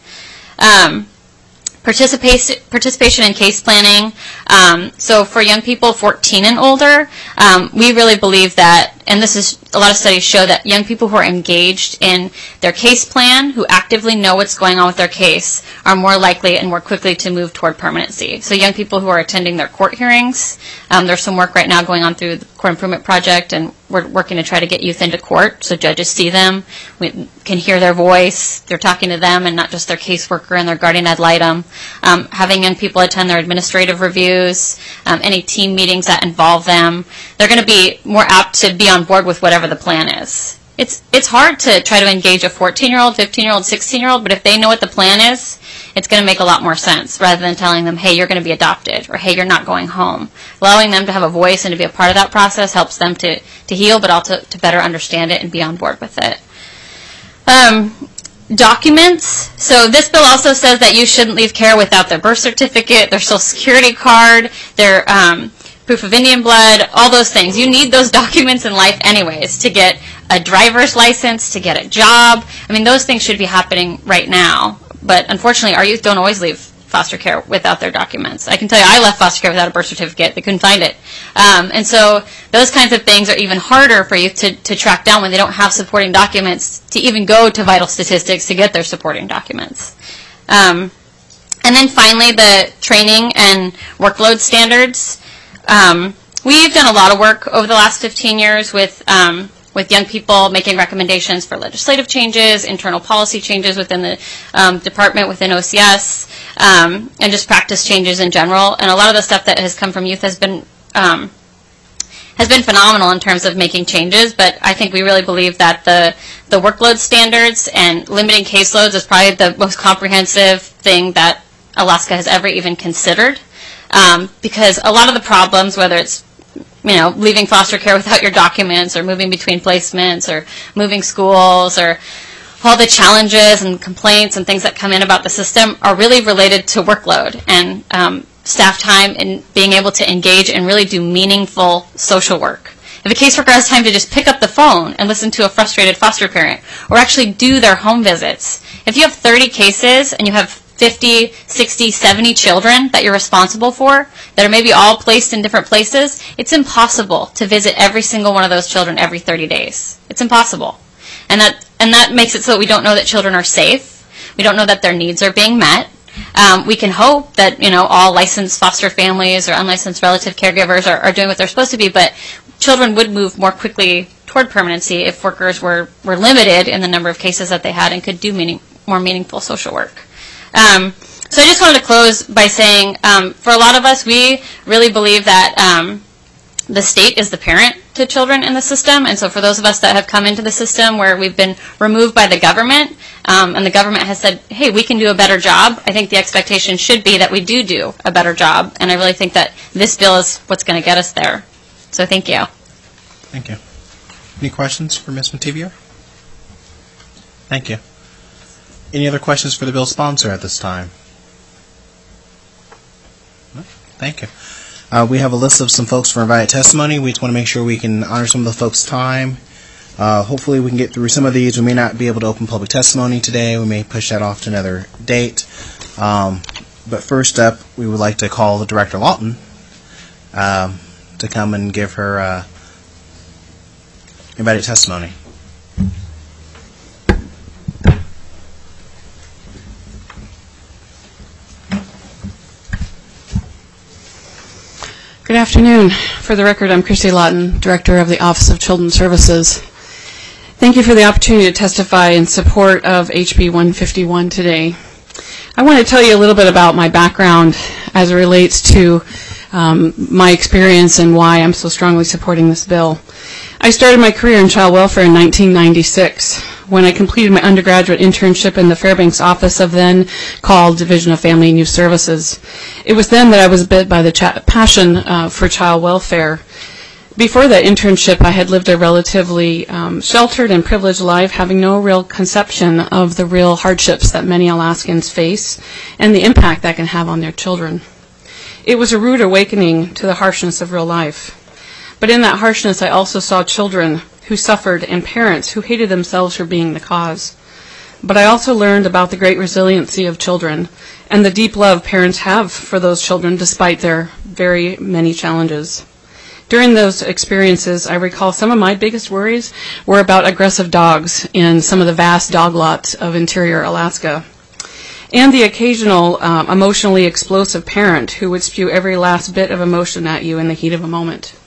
Participation in case planning. So for young people 14 and older, we really believe that, and this is, a lot of studies show that young people who are engaged in their case plan, who actively know what's going on with their case, are more likely and more quickly to move toward permanency. So young people who are attending their court hearings, there's some work right now going on through the Court Improvement Project, and we're working to try to get youth into court so judges see them, we can hear their voice, they're talking to them and not just their caseworker and their guardian ad litem. Having young people attend their administrative reviews, any team meetings that involve them, they're going to be more apt to be on board with whatever the plan is. It's hard to try to engage a 14-year-old, 15-year-old, 16-year-old, but if they know what the plan is, it's going to make a lot more sense rather than telling them, hey, you're going to be adopted, or hey, you're not going home. Allowing them to have a voice and to be a part of that process helps them to heal, but also to better understand it and be on board with it. Documents. So this bill also says that you shouldn't leave care without their birth certificate, their social security card, their proof of Indian blood, all those things. You need those documents in life anyways to get a driver's license, to get a job. I mean, those things should be happening right now. But unfortunately, our youth don't always leave foster care without their documents. I can tell you I left foster care without a birth certificate. They couldn't find it. And so those kinds of things are even harder for youth to track down when they don't have supporting documents to even go to vital statistics to get their supporting documents. And then finally, the training and workload standards. We've done a lot of work over the last 15 years with young people making recommendations for legislative changes, internal policy changes within the department, within OCS, and just practice changes in general. And a lot of the stuff that has come from youth has been phenomenal in terms of making changes, but I think we really believe that the workload standards and limiting caseloads is probably the most comprehensive thing that Alaska has ever even considered, because a lot of the problems, whether it's leaving foster care without your documents, or moving between placements, or moving schools, or all the challenges and complaints and things that come in about the system are really related to workload and staff time and being able to engage and really do meaningful social work. If a caseworker has time to just pick up the phone and listen to a frustrated foster parent, or actually do their home visits, if you have 30 cases and you have 50, 60, 70 children that you're responsible for that are maybe all placed in different places, it's impossible to visit every single one of those children every 30 days. It's impossible. And that makes it so that we don't know that children are safe. We don't know that their needs are being met. We can hope that all licensed foster families or unlicensed relative caregivers are doing what they're supposed to be, but children would move more quickly toward permanency if workers were limited in the number of cases that they had and could do more meaningful social work. So I just wanted to close by saying, for a lot of us, we really believe that the state is the parent to children in the system, and so for those of us that have come into the system where we've been removed by the government, and the government has said, hey, we can do a better job, I think the expectation should be that we do a better job, and I really think that this bill is what's going to get us there. So thank you. Thank you. Any questions for Ms. Mativier? Thank you. Any other questions for the bill sponsor at this time? No? Thank you. We have a list of some folks for invited testimony. We just want to make sure we can honor some of the folks' time. Hopefully we can get through some of these. We may not be able to open public testimony today. We may push that off to another date. But first up, we would like to call the Director Lawton to come and give her invited testimony. Good afternoon. For the record, I'm Christy Lawton, Director of the Office of Children's Services. Thank you for the opportunity to testify in support of HB 151 today. I want to tell you a little bit about my background as it relates to my experience and why I'm so strongly supporting this bill. I started my career in child welfare in 1996 when I completed my undergraduate internship in the Fairbanks office of then called Division of Family and Youth Services. It was then that I was bit by the passion for child welfare. Before that internship, I had lived a relatively sheltered and privileged life, having no real conception of the real hardships that many Alaskans face and the impact that can have on their children. It was a rude awakening to the harshness of real life. But in that harshness, I also saw children who suffered and parents who hated themselves for being the cause. But I also learned about the great resiliency of children and the deep love parents have for those children despite their very many challenges. During those experiences, I recall some of my biggest worries were about aggressive dogs in some of the vast dog lots of interior Alaska, and the occasional emotionally explosive parent who would spew every last bit of emotion at you in the heat of a moment.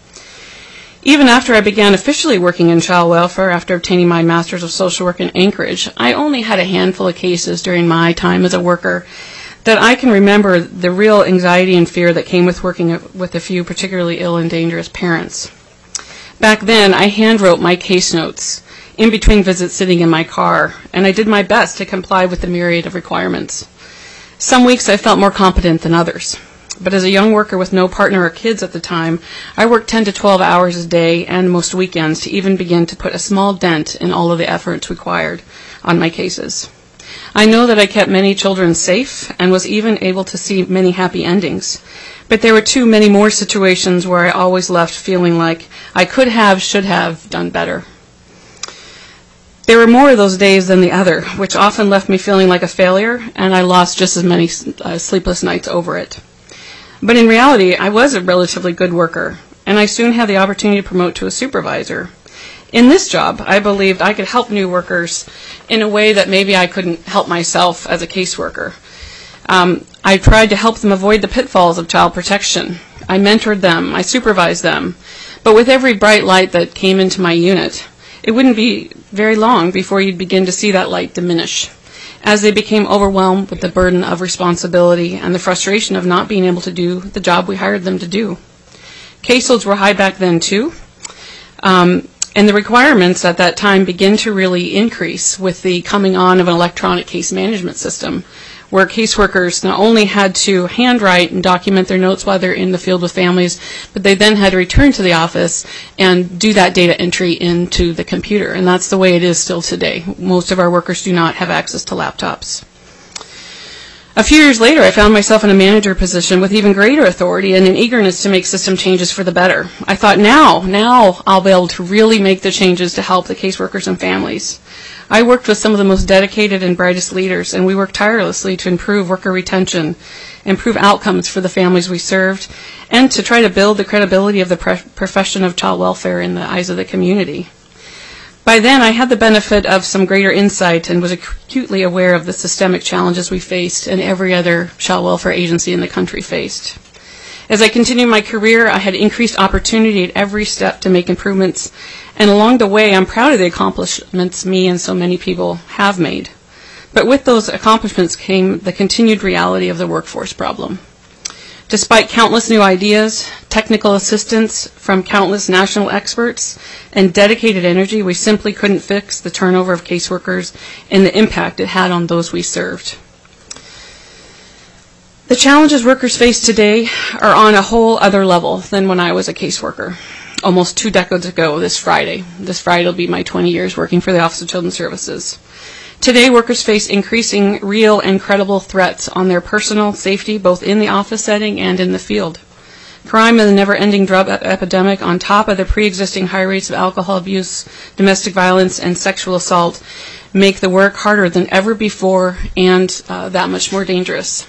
Even after I began officially working in child welfare after obtaining my Master's of Social Work in Anchorage, I only had a handful of cases during my time as a worker that I can remember the real anxiety and fear that came with working with a few particularly ill and dangerous parents. Back then, I handwrote my case notes in between visits sitting in my car, and I did my best to comply with the myriad of requirements. Some weeks I felt more competent than others. But as a young worker with no partner or kids at the time, I worked 10 to 12 hours a day and most weekends to even begin to put a small dent in all of the efforts required on my cases. I know that I kept many children safe and was even able to see many happy endings. But there were too many more situations where I always left feeling like I could have, should have done better. There were more of those days than the other, which often left me feeling like a failure, and I lost just as many sleepless nights over it. But in reality, I was a relatively good worker, and I soon had the opportunity to promote to a supervisor. In this job, I believed I could help new workers in a way that maybe I couldn't help myself as a caseworker. I tried to help them avoid the pitfalls of child protection. I mentored them, I supervised them, but with every bright light that came into my unit, it wouldn't be very long before you'd begin to see that light diminish, as they became overwhelmed with the burden of responsibility and the frustration of not being able to do the job we hired them to do. Caseloads were high back then too, and the requirements at that time began to really increase with the coming on of an electronic case management system, where caseworkers not only had to handwrite and document their notes while they're in the field with families, but they then had to return to the office and do that data entry into the computer. And that's the way it is still today. Most of our workers do not have access to laptops. A few years later, I found myself in a manager position with even greater authority and an eagerness to make system changes for the better. I thought, now I'll be able to really make the changes to help the caseworkers and families. I worked with some of the most dedicated and brightest leaders, and we worked tirelessly to improve worker retention, improve outcomes for the families we served, and to try to build the credibility of the profession of child welfare in the eyes of the community. By then, I had the benefit of some greater insight and was acutely aware of the systemic challenges we faced and every other child welfare agency in the country faced. As I continued my career, I had increased opportunity at every step to make improvements, and along the way, I'm proud of the accomplishments me and so many people have made. But with those accomplishments came the continued reality of the workforce problem. Despite countless new ideas, technical assistance from countless national experts, and dedicated energy, we simply couldn't fix the turnover of caseworkers and the impact it had on those we served. The challenges workers face today are on a whole other level than when I was a caseworker, almost 2 decades ago this Friday. This Friday will be my 20 years working for the Office of Children's Services. Today, workers face increasing real and credible threats on their personal safety, both in the office setting and in the field. Crime and the never-ending drug epidemic, on top of the pre-existing high rates of alcohol abuse, domestic violence, and sexual assault, make the work harder than ever before and that much more dangerous.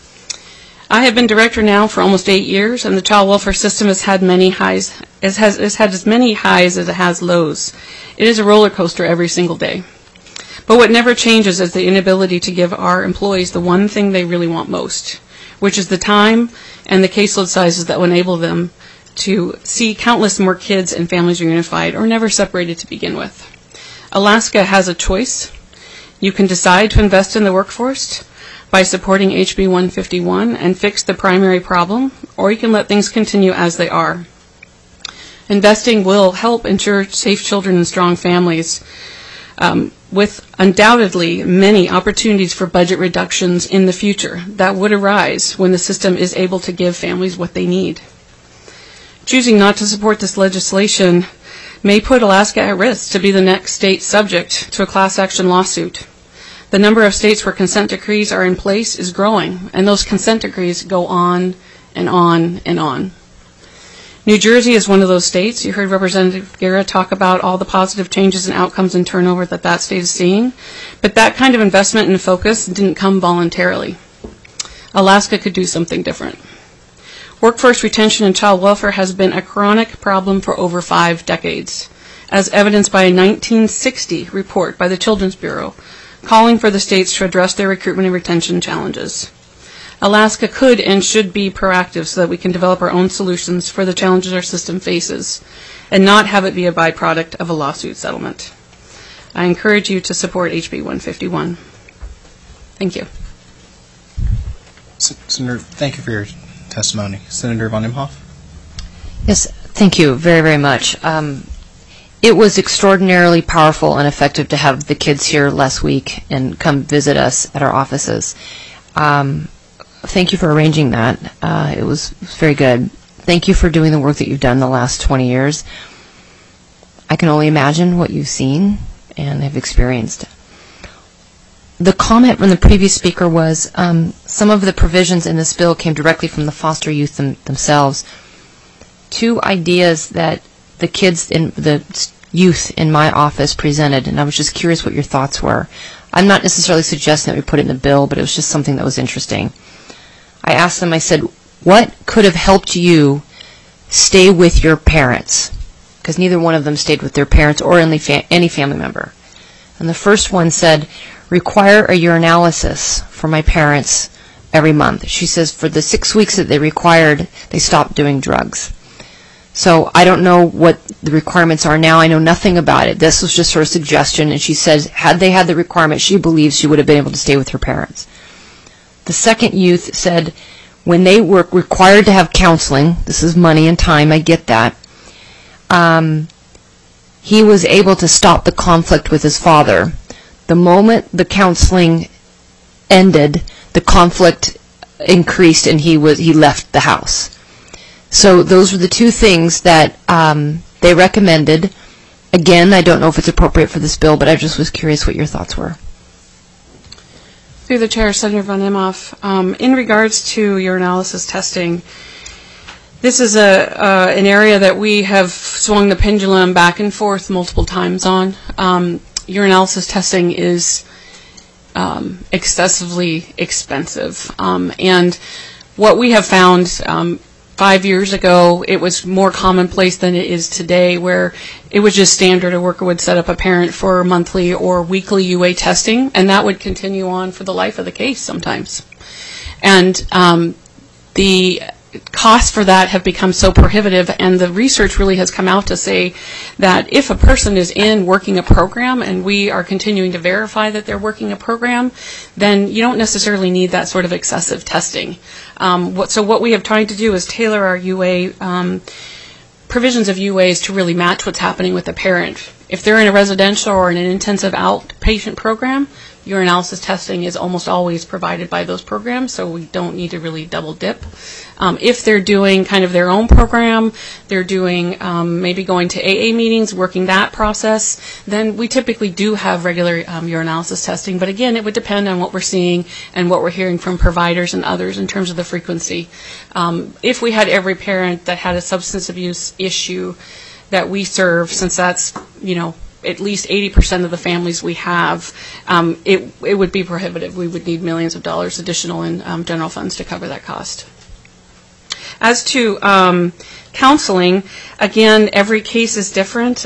I have been director now for almost 8 years, and the child welfare system has had many highs. It has had as many highs as it has lows. It is a roller coaster every single day. But what never changes is the inability to give our employees the one thing they really want most, which is the time and the caseload sizes that will enable them to see countless more kids and families reunified or never separated to begin with. Alaska has a choice. You can decide to invest in the workforce by supporting HB 151 and fix the primary problem, or you can let things continue as they are. Investing will help ensure safe children and strong families, with undoubtedly many opportunities for budget reductions in the future that would arise when the system is able to give families what they need. Choosing not to support this legislation may put Alaska at risk to be the next state subject to a class action lawsuit. The number of states where consent decrees are in place is growing, and those consent decrees go on and on and on. New Jersey is one of those states. You heard Representative Guerra talk about all the positive changes and outcomes and turnover that state is seeing, but that kind of investment and focus didn't come voluntarily. Alaska could do something different. Workforce retention in child welfare has been a chronic problem for over 5 decades, as evidenced by a 1960 report by the Children's Bureau calling for the states to address their recruitment and retention challenges. Alaska could and should be proactive so that we can develop our own solutions for the challenges our system faces and not have it be a byproduct of a lawsuit settlement. I encourage you to support HB 151. Thank you. Senator, thank you for your testimony. Senator von Imhoff? Yes, thank you very, very much. It was extraordinarily powerful and effective to have the kids here last week and come visit us at our offices. Thank you for arranging that. It was very good. Thank you for doing the work that you've done the last 20 years. I can only imagine what you've seen and have experienced. The comment from the previous speaker was some of the provisions in this bill came directly from the foster youth themselves. 2 ideas that the kids in the youth in my office presented, and I was just curious what your thoughts were. I'm not necessarily suggesting that we put it in the bill, but it was just something that was interesting. I asked them, I said, what could have helped you stay with your parents? Because neither one of them stayed with their parents or any family member. And the first one said, require a urinalysis for my parents every month. She says for the 6 weeks that they required, they stopped doing drugs. So I don't know what the requirements are now. I know nothing about it. This was just her suggestion, and she says had they had the requirement, she believes she would have been able to stay with her parents. The second youth said when they were required to have counseling, this is money and time, I get that, he was able to stop the conflict with his father. The moment the counseling ended, the conflict increased and he left the house. So those were the two things that they recommended. Again, I don't know if it's appropriate for this bill, but I just was curious what your thoughts were. Through the chair, Senator Von Imhoff, in regards to urinalysis testing, this is an area that we have swung the pendulum back and forth multiple times on. Urinalysis testing is excessively expensive. And what we have found 5 years ago, it was more commonplace than it is today, where it was just standard. A worker would set up a parent for monthly or weekly UA testing, and that would continue on for the life of the case sometimes. And the costs for that have become so prohibitive, and the research really has come out to say that if a person is working a program and we are continuing to verify that they're working a program, then you don't necessarily need that sort of excessive testing. So what we have tried to do is tailor our UA provisions of UAs to really match what's happening with the parent. If they're in a residential or in an intensive outpatient program, urinalysis testing is almost always provided by those programs, so we don't need to really double dip. If they're doing kind of their own program, they're doing maybe going to AA meetings, working that process, then we typically do have regular urinalysis testing. But again, it would depend on what we're seeing and what we're hearing from providers and others in terms of the frequency. If we had every parent that had a substance abuse issue that we serve, since that's, at least 80% of the families we have, it would be prohibitive. We would need millions of dollars additional in general funds to cover that cost. As to counseling, again, every case is different.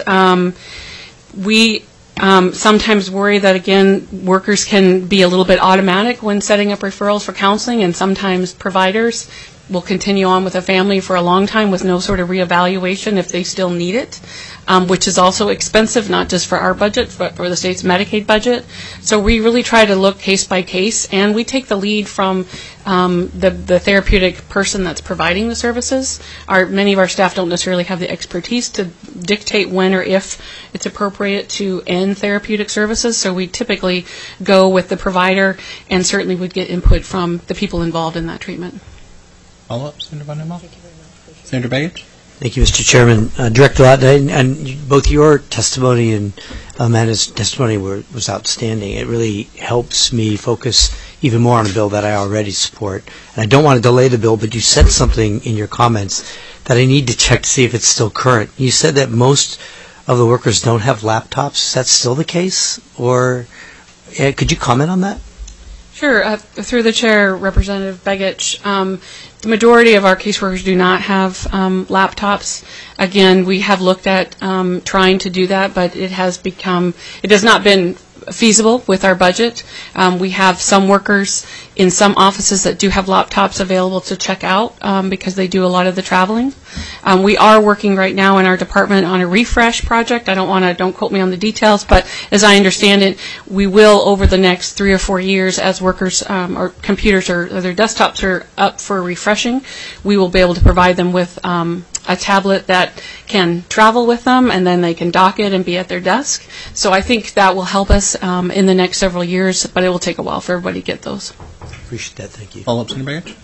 We sometimes worry that, again, workers can be a little bit automatic when setting up referrals for counseling, and sometimes providers will continue on with a family for a long time with no sort of reevaluation if they still need it, which is also expensive, not just for our budget, but for the state's Medicaid budget. So we really try to look case by case, and we take the lead from the therapeutic person that's providing the services. Many of our staff don't necessarily have the expertise to dictate when or if it's appropriate to end therapeutic services, so we typically go with the provider and certainly would get input from the people involved in that treatment. Follow-up, Senator Von Imhoff? Senator Begich? Thank you, Mr. Chairman. Director Lawton, and both your testimony and Amanda's testimony was outstanding. It really helps me focus even more on a bill that I already support. And I don't want to delay the bill, but you said something in your comments that I need to check to see if it's still current. You said that most of the workers don't have laptops. Is that still the case? Or could you comment on that? Sure. Through the chair, Representative Begich, the majority of our caseworkers do not have laptops. Again, we have looked at trying to do that, but it has not been feasible with our budget. We have some workers in some offices that do have laptops available to check out because they do a lot of the traveling. We are working right now in our department on a refresh project. Don't quote me on the details, but as I understand it, we will over the next 3 or 4 years, as workers or computers or their desktops are up for refreshing, we will be able to provide them with a tablet that can travel with them, and then they can dock it and be at their desk. So I think that will help us in the next several years, but it will take a while for everybody to get those. Appreciate that. Thank you. Follow-up, Senator Begich?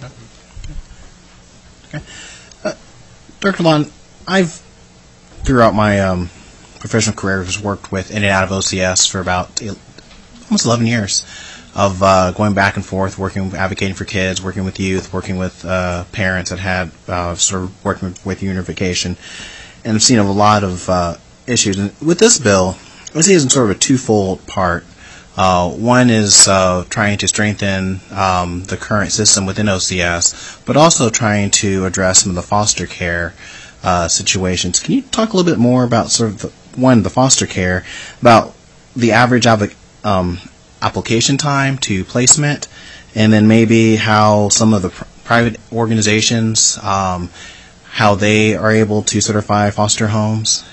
Okay. Dr. Lawton, I've, throughout my professional career, has worked with in and out of OCS for about almost 11 years of going back and forth, advocating for kids, working with youth, working with parents that had sort of working with unification, and I've seen a lot of issues. And with this bill, I see it as sort of a twofold part. One is trying to strengthen the current system within OCS, but also trying to address some of the foster care situations. Can you talk a little bit more about sort of the foster care, about the average application time to placement, and then maybe how some of the private organizations, how they are able to certify foster homes,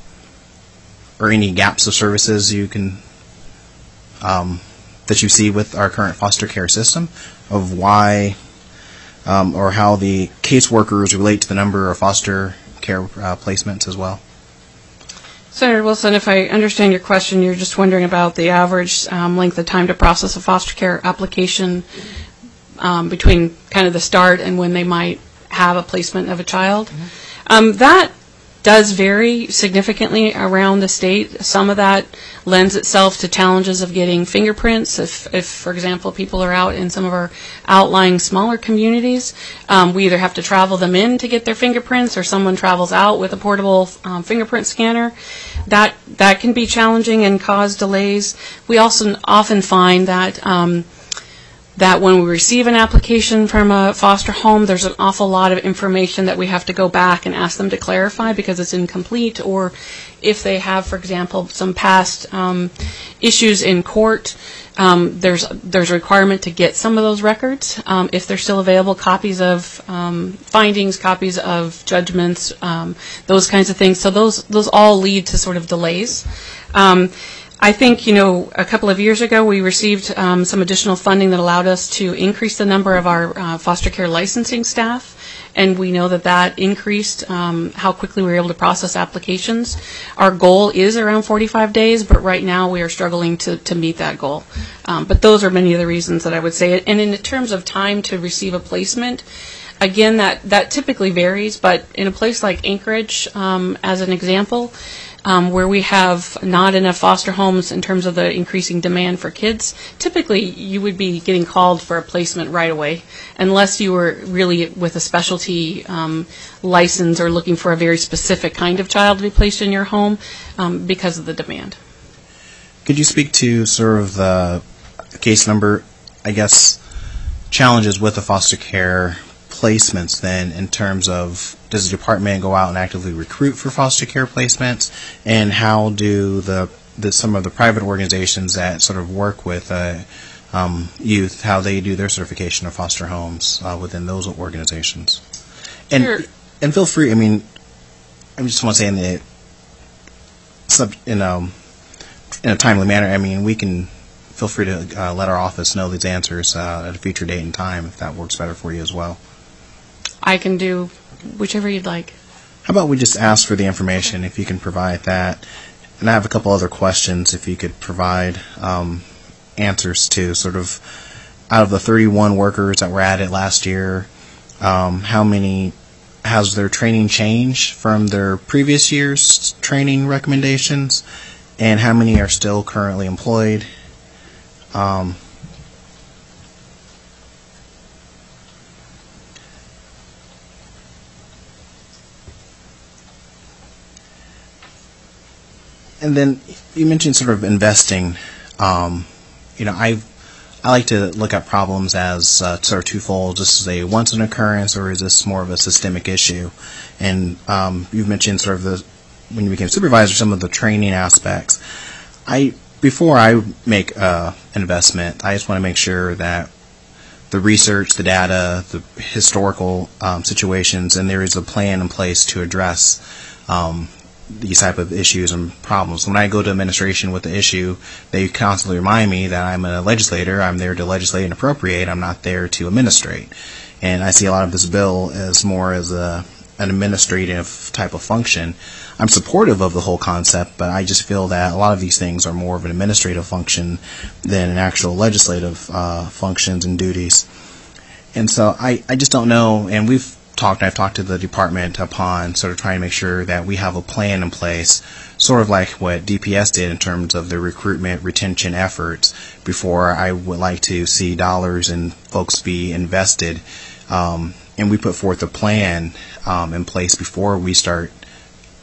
or any gaps of services you can that you see with our current foster care system, of why or how the caseworkers relate to the number of foster care placements as well. Senator Wilson, if I understand your question, you're just wondering about the average length of time to process a foster care application between kind of the start and when they might have a placement of a child. That does vary significantly around the state. Some of that lends itself to challenges of getting fingerprints. If, for example, people are out in some of our outlying smaller communities, we either have to travel them in to get their fingerprints, or someone travels out with a portable fingerprint scanner. That can be challenging and cause delays. We also often find that that when we receive an application from a foster home, there's an awful lot of information that we have to go back and ask them to clarify because it's incomplete, or if they have, for example, some past issues in court, there's a requirement to get some of those records, if they're still available, copies of findings, copies of judgments, those kinds of things. So those all lead to sort of delays. I think, a couple of years ago we received some additional funding that allowed us to increase the number of our foster care licensing staff, and we know that increased how quickly we were able to process applications. Our goal is around 45 days, but right now we are struggling to meet that goal. But those are many of the reasons that I would say. And in terms of time to receive a placement, again, that typically varies, but in a place like Anchorage, as an example, where we have not enough foster homes in terms of the increasing demand for kids, typically you would be getting called for a placement right away, unless you were really with a specialty license or looking for a very specific kind of child to be placed in your home because of the demand. Could you speak to sort of the case number, I guess, challenges with the foster care placements then, in terms of, does the department go out and actively recruit for foster care placements, and how do some of the private organizations that sort of work with youth, how they do their certification of foster homes within those organizations? And Sure. And feel free, I just want to say in a timely manner, we can feel free to let our office know these answers at a future date and time if that works better for you as well. I can do whichever you'd like. How about we just ask for the information, if you can provide that. And I have a couple other questions, if you could provide answers to, sort of, out of the 31 workers that were added last year, how many, has their training changed from their previous year's training recommendations, and how many are still currently employed? And then you mentioned sort of investing. I like to look at problems as sort of twofold. Just a once an occurrence, or is this more of a systemic issue? And you've mentioned sort of when you became supervisor, some of the training aspects. Before I make an investment, I just want to make sure that the research, the data, the historical situations, and there is a plan in place to address these type of issues and problems. When I go to administration with the issue, they constantly remind me that I'm a legislator. I'm there to legislate and appropriate. I'm not there to administrate. And I see a lot of this bill as more as an administrative type of function. I'm supportive of the whole concept, but I just feel that a lot of these things are more of an administrative function than an actual legislative functions and duties. And so I just don't know, and I've talked to the department upon sort of trying to make sure that we have a plan in place, sort of like what DPS did in terms of the recruitment retention efforts. Before, I would like to see dollars and folks be invested, and we put forth a plan in place before we start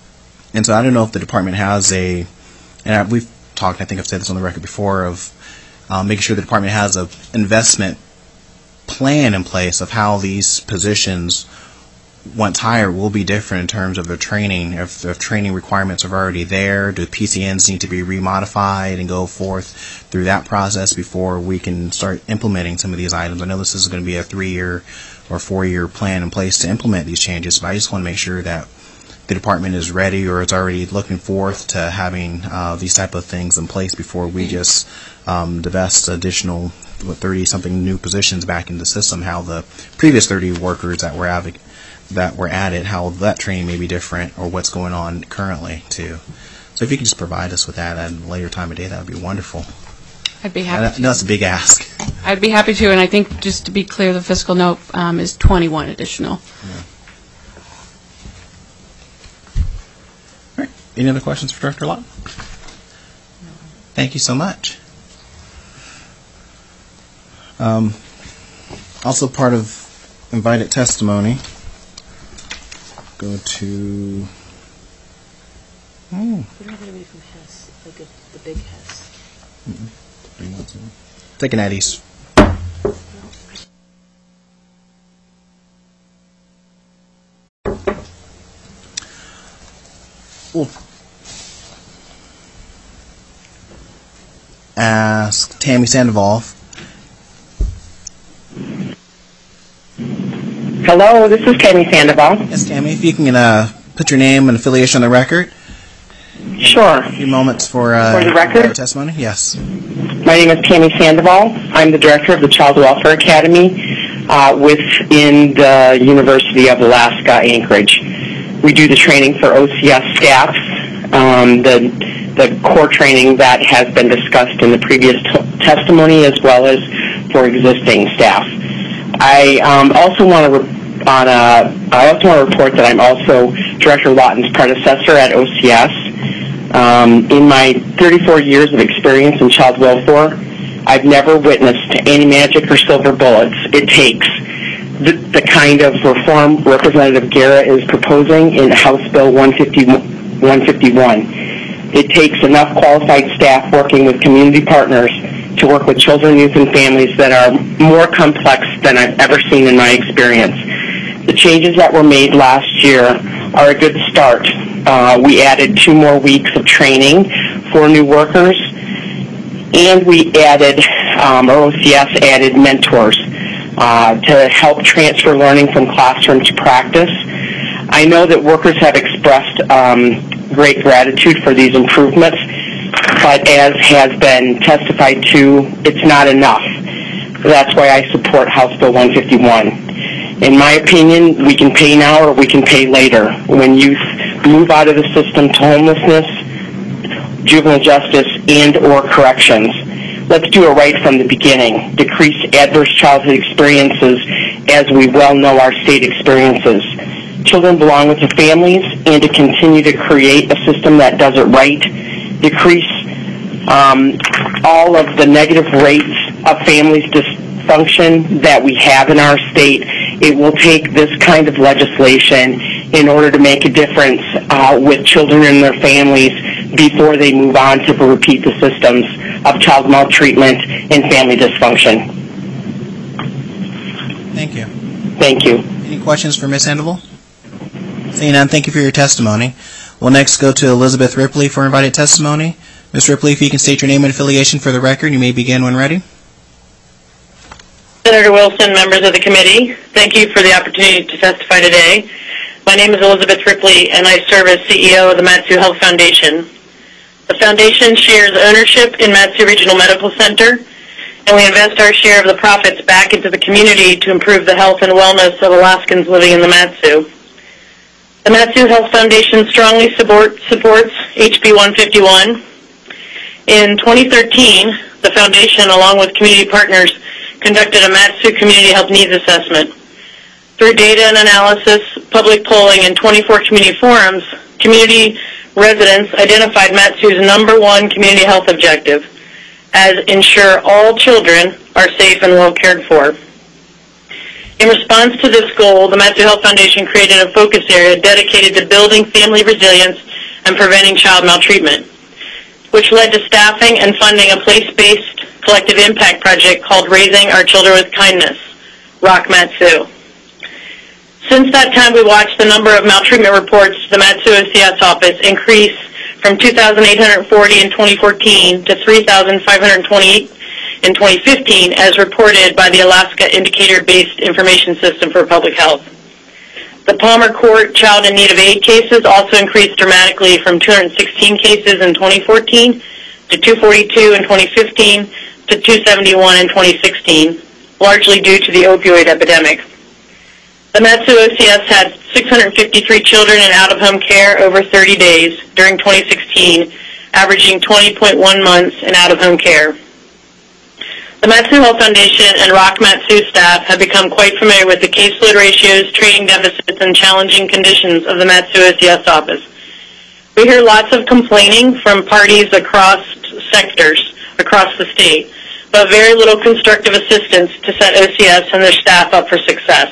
And so I don't know if the department has and we've talked, I think I've said this on the record before, of making sure the department has an investment plan in place of how these positions, once hired, will be different in terms of their training. If training requirements are already there, do PCNs need to be remodified and go forth through that process before we can start implementing some of these items? I know this is going to be a 3-year or 4-year plan in place to implement these changes, but I just want to make sure that the department is ready or is already looking forth to having these type of things in place before we just divest additional 30-something new positions back into the system. How the previous 30 workers that were added, how that training may be different, or what's going on currently too. So if you could just provide us with that at a later time of day, that would be wonderful. I'd be happy to. No, it's a big ask. I'd be happy to, and I think just to be clear, the fiscal note is 21 additional. Yeah. All right. Any other questions for Director Lott? Thank you so much. Also part of invited testimony, go to... We don't have anybody from Hess, like the big Hess. Taking Eddie's. We'll ask Tammy Sandoval. Hello, this is Tammy Sandoval. Yes, Tammy, if you can put your name and affiliation on the record. Sure. A few moments for the record? testimony. Yes. My name is Tammy Sandoval. I'm the director of the Child Welfare Academy within the University of Alaska, Anchorage. We do the training for OCS staff, the core training that has been discussed in the previous testimony, as well as for existing staff. I also want to report that I'm also Director Lawton's predecessor at OCS. In my 34 years of experience in child welfare, I've never witnessed any magic or silver bullets. It takes the kind of reform Representative Guerra is proposing in House Bill 151. It takes enough qualified staff working with community partners to work with children, youth, and families that are more complex than I've ever seen in my experience. The changes that were made last year are a good start. We added 2 more weeks of training for new workers, and we added, or OCS added mentors to help transfer learning from classroom to practice. I know that workers have expressed great gratitude for these improvements, but as has been testified to, it's not enough. That's why I support House Bill 151. In my opinion, we can pay now or we can pay later. When youth move out of the system to homelessness, juvenile justice, and or corrections, let's do it right from the beginning. Decrease adverse childhood experiences, as we well know our state experiences. Children belong with their families, and to continue to create a system that does it right, decrease all of the negative rates of families dysfunction that we have in our state. It will take this kind of legislation in order to make a difference with children and their families before they move on to repeat the systems of child maltreatment and family dysfunction. Thank you. Thank you. Any questions for Ms. Sandoval? Seeing none, thank you for your testimony. We'll next go to Elizabeth Ripley for invited testimony. Ms. Ripley, if you can state your name and affiliation for the record, you may begin when ready. Senator Wilson, members of the committee, thank you for the opportunity to testify today. My name is Elizabeth Ripley, and I serve as CEO of the Mat-Su Health Foundation. The foundation shares ownership in Mat-Su Regional Medical Center, and we invest our share of the profits back into the community to improve the health and wellness of Alaskans living in the Mat-Su. The Mat-Su Health Foundation strongly supports HB 151. In 2013, the foundation, along with community partners, conducted a Mat-Su Community Health Needs Assessment. Through data and analysis, public polling, and 24 community forums, community residents identified Mat-Su's #1 community health objective as ensure all children are safe and well cared for. In response to this goal, the Mat-Su Health Foundation created a focus area dedicated to building family resilience and preventing child maltreatment, which led to staffing and funding a place-based collective impact project called Raising Our Children with Kindness, Rock Mat-Su. Since that time, we watched the number of maltreatment reports to the Mat-Su OCS office increase from 2,840 in 2014 to 3,528 in 2015, as reported by the Alaska Indicator-Based Information System for Public Health. The Palmer Court child in need of aid cases also increased dramatically from 216 cases in 2014 to 242 in 2015 to 271 in 2016, largely due to the opioid epidemic. The Mat-Su OCS had 653 children in out-of-home care over 30 days during 2016, averaging 20.1 months in out-of-home care. The Mat-Su Health Foundation and Rock Mat-Su staff have become quite familiar with the caseload ratios, training deficits, and challenging conditions of the Mat-Su OCS office. We hear lots of complaining from parties across sectors across the state, but very little constructive assistance to set OCS and their staff up for success.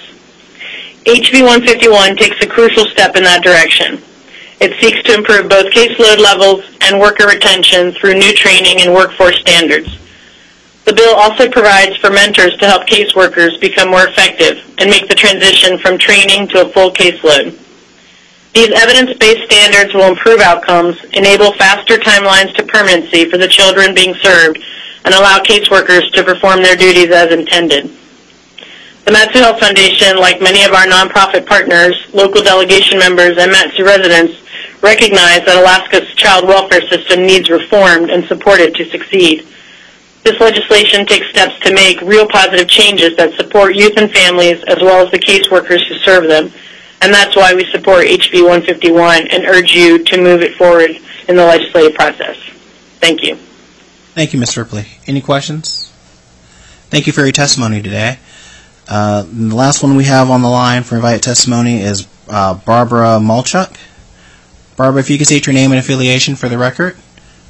HB 151 takes a crucial step in that direction. It seeks to improve both caseload levels and worker retention through new training and workforce standards. The bill also provides for mentors to help caseworkers become more effective and make the transition from training to a full caseload. These evidence-based standards will improve outcomes, enable faster timelines to permanency for the children being served, and allow caseworkers to perform their duties as intended. The Mat-Su Health Foundation, like many of our nonprofit partners, local delegation members, and Mat-Su residents, recognize that Alaska's child welfare system needs reformed and supported to succeed. This legislation takes steps to make real positive changes that support youth and families as well as the caseworkers who serve them, and that's why we support HB 151 and urge you to move it forward in the legislative process. Thank you. Thank you, Ms. Ripley. Any questions? Thank you for your testimony today. The last one we have on the line for invited testimony is Barbara Malchuk. Barbara, if you could state your name and affiliation for the record.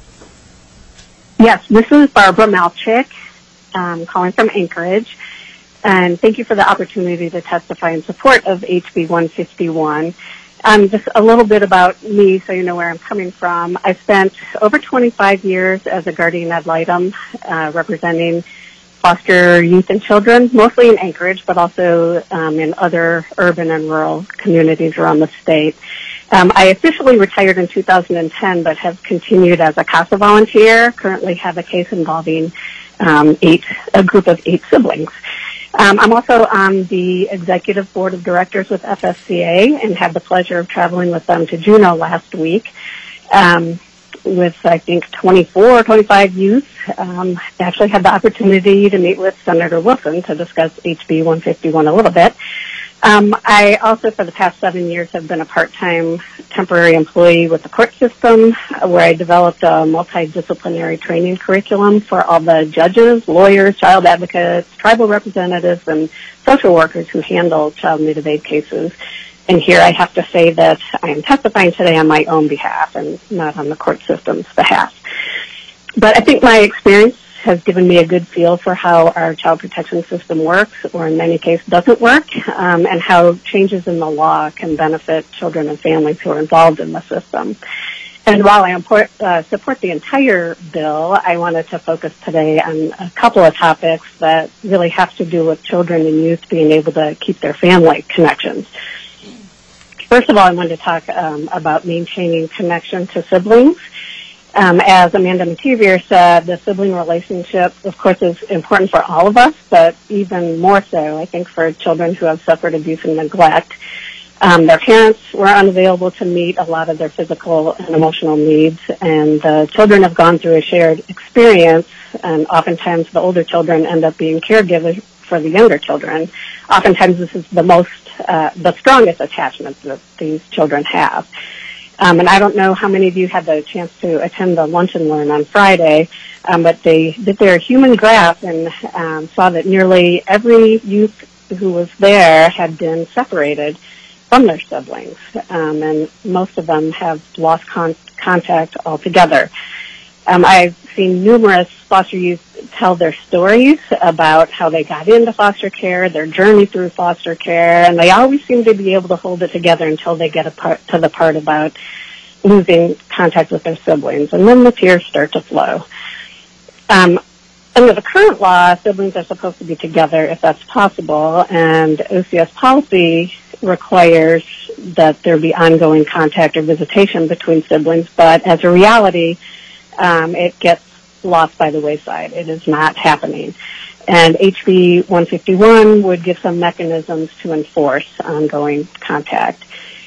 Yes, this is Barbara Malchuk, calling from Anchorage. And thank you for the opportunity to testify in support of HB 151. Just a little bit about me so you know where I'm coming from. I spent over 25 years as a guardian ad litem representing foster youth and children, mostly in Anchorage, but also in other urban and rural communities around the state. I officially retired in 2010, but have continued as a CASA volunteer, currently have a case involving a group of 8 siblings. I'm also on the executive board of directors with FSCA and had the pleasure of traveling with them to Juneau last week with, I think, 25 youth. Actually had the opportunity to meet with Senator Wilson to discuss HB 151 a little bit. I also, for the past 7 years, have been a part-time temporary employee with the court system, where I developed a multidisciplinary training curriculum for all the judges, lawyers, child advocates, tribal representatives, and social workers who handle child need of aid cases. And here I have to say that I am testifying today on my own behalf and not on the court system's behalf. But I think my experience has given me a good feel for how our child protection system works, or in many cases doesn't work, and how changes in the law can benefit children and families who are involved in the system. And while I support the entire bill, I wanted to focus today on a couple of topics that really have to do with children and youth being able to keep their family connections. First of all, I wanted to talk about maintaining connection to siblings. As Amanda Mativier said, the sibling relationship, of course, is important for all of us, but even more so, I think, for children who have suffered abuse and neglect. Their parents were unavailable to meet a lot of their physical and emotional needs, and the children have gone through a shared experience, and oftentimes the older children end up being caregivers for the younger children. Oftentimes this is the strongest attachment that these children have. And I don't know how many of you had the chance to attend the Lunch and Learn on Friday, but they did their human graph and saw that nearly every youth who was there had been separated from their siblings, and most of them have lost contact altogether. I've seen numerous foster youth tell their stories about how they got into foster care, their journey through foster care, and they always seem to be able to hold it together until they get to the part about losing contact with their siblings, and then the tears start to flow. Under the current law, siblings are supposed to be together if that's possible, and OCS policy requires that there be ongoing contact or visitation between siblings, but as a reality, it gets lost by the wayside. It is not happening. And HB 151 would give some mechanisms to enforce ongoing contact.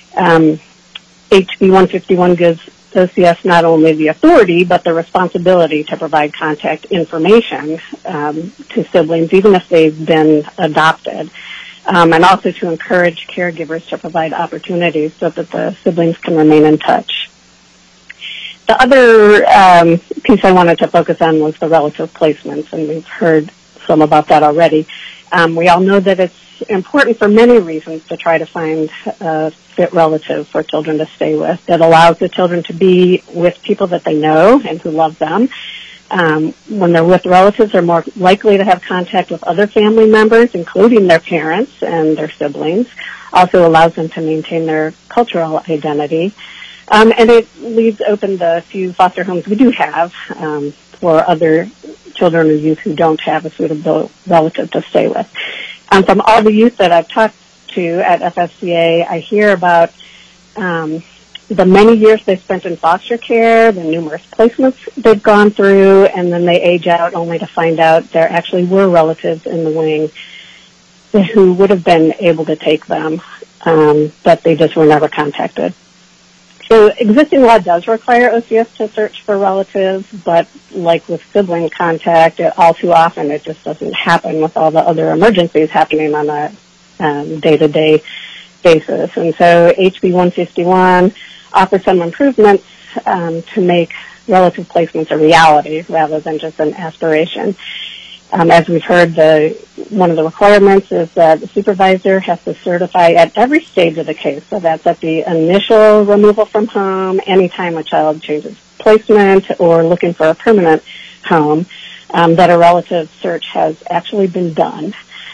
HB 151 gives OCS not only the authority, but the responsibility to provide contact information to siblings, even if they've been adopted, and also to encourage caregivers to provide opportunities so that the siblings can remain in touch. The other piece I wanted to focus on was the relative placements, and we've heard some about that already. We all know that it's important for many reasons to try to find a fit relative for children to stay with. It allows the children to be with people that they know and who love them. When they're with relatives, they're more likely to have contact with other family members, including their parents and their siblings. Also allows them to maintain their cultural identity. And it leaves open the few foster homes we do have for other children or youth who don't have a suitable relative to stay with. From all the youth that I've talked to at FFCA, I hear about the many years they spent in foster care, the numerous placements they've gone through, and then they age out only to find out there actually were relatives in the wing who would have been able to take them, but they just were never contacted. So existing law does require OCS to search for relatives, but like with sibling contact, all too often it just doesn't happen with all the other emergencies happening on a day-to-day basis. And so HB 151 offers some improvements to make relative placements a reality rather than just an aspiration. As we've heard, one of the requirements is that the supervisor has to certify at every stage of the case, so that's at the initial removal from home, anytime a child changes placement or looking for a permanent home, that a relative search has actually been done.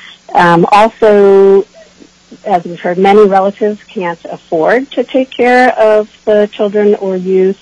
Also, as we've heard, many relatives can't afford to take care of the children or youth,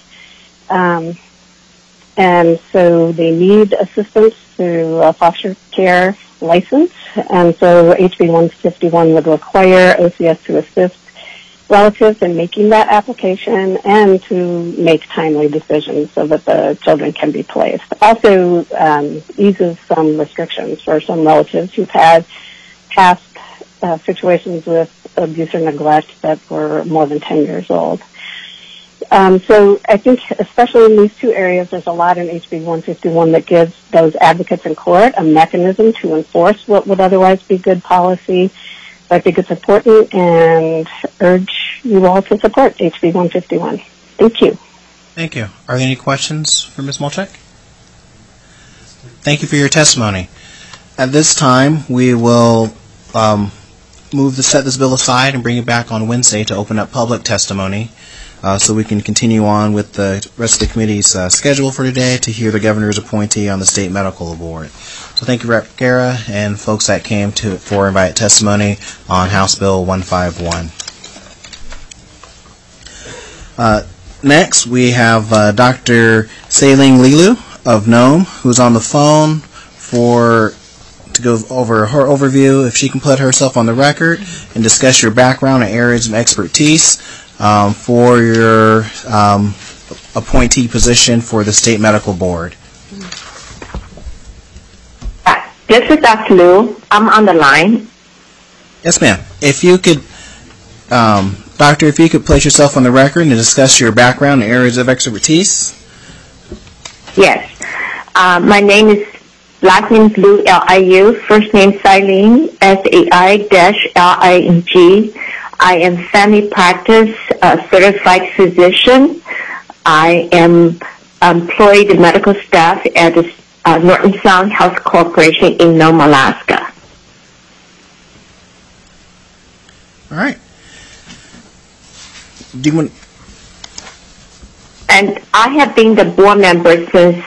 and so they need assistance through a foster care license, and so HB 151 would require OCS to assist relatives in making that application and to make timely decisions so that the children can be placed. Also eases some restrictions for some relatives who've had past situations with abuse or neglect that were more than 10 years old. So I think especially in these two areas, there's a lot in HB 151 that gives those advocates in court a mechanism to enforce what would otherwise be good policy. So I think it's important and urge you all to support HB 151. Thank you. Thank you. Are there any questions for Ms. Molchek? Thank you for your testimony. At this time, we will set this bill aside and bring it back on Wednesday to open up public testimony. So we can continue on with the rest of the committee's schedule for today to hear the governor's appointee on the State Medical Board. So thank you, Rep. Guerra, and folks that came for invited testimony on House Bill 151. Next, we have Dr. Sailing Lilu of Nome, who's on the phone to go over her overview. If she can put herself on the record and discuss your background and areas of expertise for your appointee position for the State Medical Board. This is Dr. Liu. I'm on the line. Yes, ma'am. If you could, Doctor, if you could place yourself on the record and discuss your background and areas of expertise. Yes. My name is, last name is Liu, L-I-U. First name Sailing, S-A-I-L-I-N-G. I am family practice certified physician. I am employed medical staff at the Norton Sound Health Corporation in Nome, Alaska. All right. Do you want? And I have been the board member since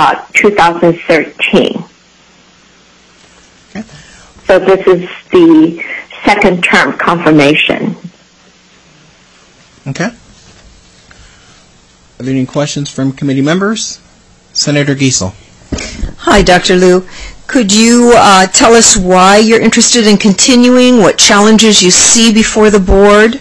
2013. Okay. So this is the second term confirmation. Okay. Are there any questions from committee members? Senator Giesel. Hi, Dr. Liu. Could you tell us why you're interested in continuing, what challenges you see before the board?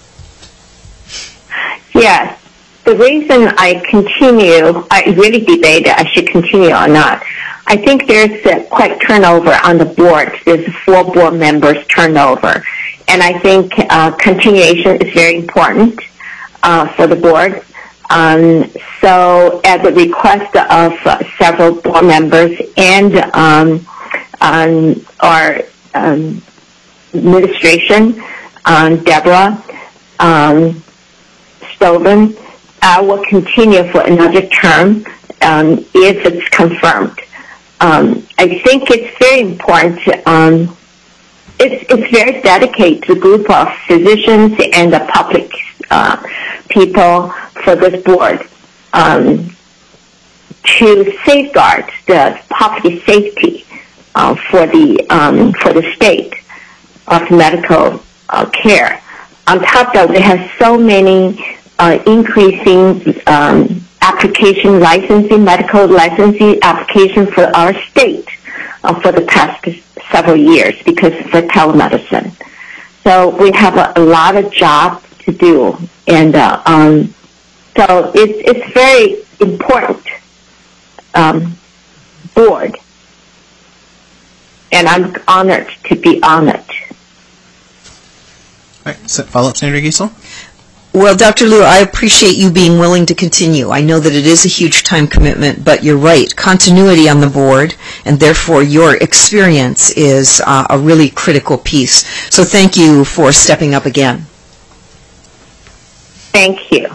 Yes. The reason I continue, I really debate I should continue or not. I think there's quite turnover on the board. There's 4 board members turnover. And I think continuation is very important for the board. So at the request of several board members and our administration, Deborah Stoven, I will continue for another term if it's confirmed. I think it's very important. It's very dedicated to a group of physicians and the public people for this board to safeguard the public safety for the state of medical care. On top of that, we have so many increasing medical licensing application for our state for the past several years because of the telemedicine. So we have a lot of job to do, and so it's very important board, and I'm honored to be on it. All right, so follow up, Senator Giesel. Well, Dr. Liu, I appreciate you being willing to continue. I know that it is a huge time commitment, but you're right. Continuity on the board, and therefore your experience is a really critical piece. So thank you for stepping up again. Thank you.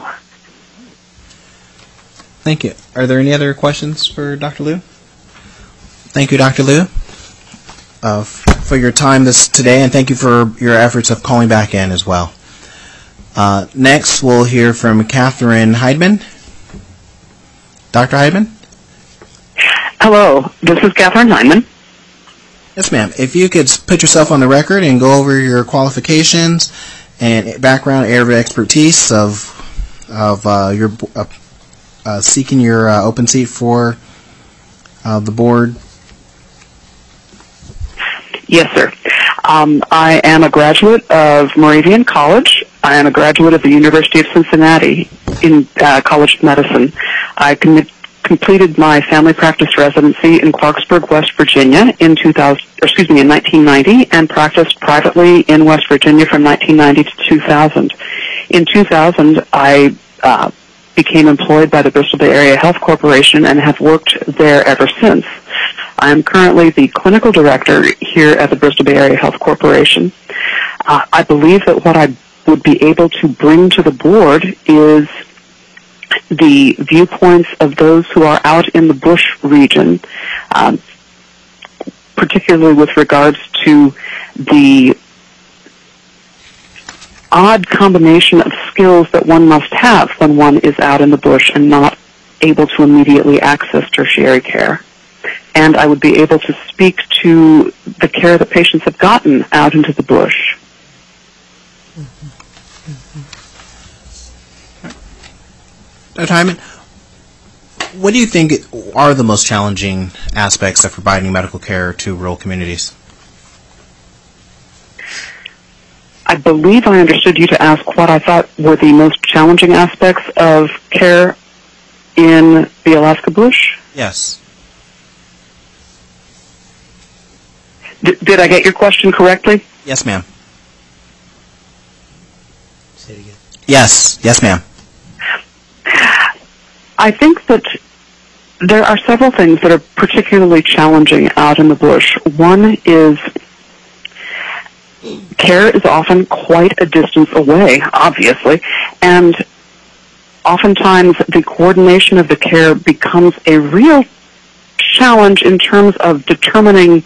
Thank you. Are there any other questions for Dr. Liu? Thank you, Dr. Liu, for your time today, and thank you for your efforts of calling back in as well. Next, we'll hear from Catherine Heidman. Dr. Heidman? Hello, this is Catherine Heidman. Yes, ma'am. If you could put yourself on the record and go over your qualifications and background, area of expertise of your seeking your open seat for the board. Yes, sir. I am a graduate of Moravian College. I am a graduate of the University of Cincinnati in College of Medicine. I completed my family practice residency in Clarksburg, West Virginia in 1990, and practiced privately in West Virginia from 1990 to 2000. In 2000, I became employed by the Bristol Bay Area Health Corporation and have worked there ever since. I am currently the clinical director here at the Bristol Bay Area Health Corporation. I believe that what I would be able to bring to the board is the viewpoints of those who are out in the bush region, particularly with regards to the odd combination of skills that one must have when one is out in the bush and not able to immediately access tertiary care. And I would be able to speak to the care that patients have gotten out into the bush. Dr. Hyman, what do you think are the most challenging aspects of providing medical care to rural communities? I believe I understood you to ask what I thought were the most challenging aspects of care in the Alaska bush? Yes. Did I get your question correctly? Yes, ma'am. Say it again. Yes. Yes, ma'am. I think that there are several things that are particularly challenging out in the bush. One is care is often quite a distance away, obviously, and oftentimes the coordination of the care becomes a challenge in terms of determining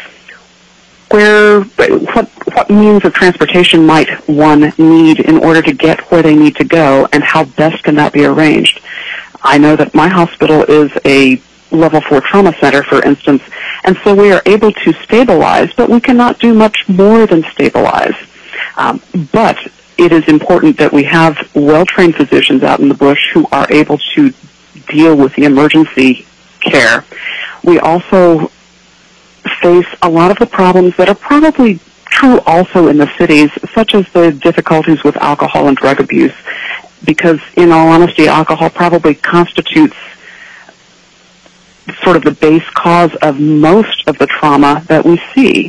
what means of transportation might one need in order to get where they need to go, and how best can that be arranged. I know that my hospital is a level 4 trauma center, for instance, and so we are able to stabilize, but we cannot do much more than stabilize. But it is important that we have well-trained physicians out in the bush who are able to deal with the emergency care. We also face a lot of the problems that are probably true also in the cities, such as the difficulties with alcohol and drug abuse, because in all honesty, alcohol probably constitutes sort of the base cause of most of the trauma that we see.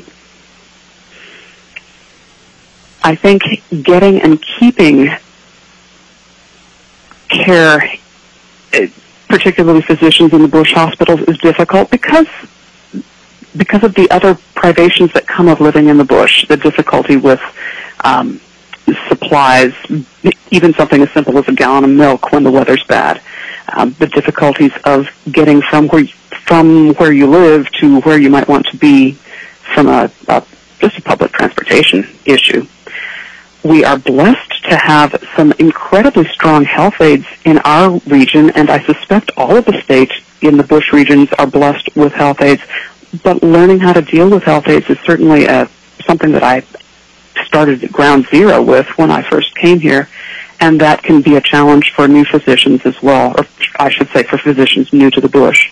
I think getting and keeping care, particularly physicians in the bush hospitals, is difficult because of the other privations that come of living in the bush, the difficulty with supplies, even something as simple as a gallon of milk when the weather's bad, the difficulties of getting from where you live to where you might want to be from just a public transportation issue. We are blessed to have some incredibly strong health aides in our region, and I suspect all of the states in the bush regions are blessed with health aides. But learning how to deal with health aides is certainly something that I started at ground zero with when I first came here, and that can be a challenge for new physicians as well, or I should say for physicians new to the bush.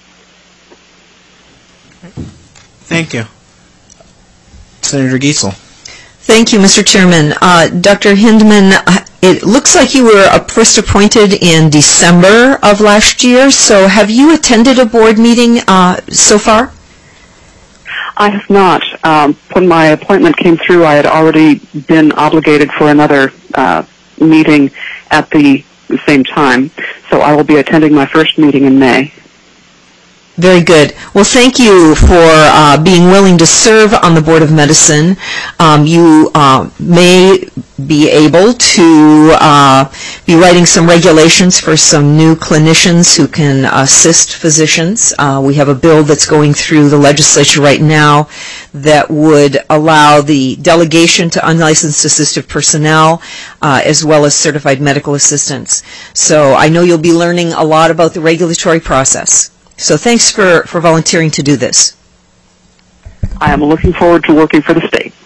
Thank you. Senator Giesel. Thank you, Mr. Chairman. Dr. Hindman, it looks like you were first appointed in December of last year, so have you attended a board meeting so far? I have not. When my appointment came through, I had already been obligated for another meeting at the same time, so I will be attending my first meeting in May. Very good. Well, thank you for being willing to serve on the Board of Medicine. You may be able to be writing some regulations for some new clinicians who can assist physicians. We have a bill that's going through the legislature right now that would allow the delegation to unlicensed assistive personnel as well as certified medical assistants. So I know you'll be learning a lot about the regulatory process. So thanks for volunteering to do this. I am looking forward to working for the state.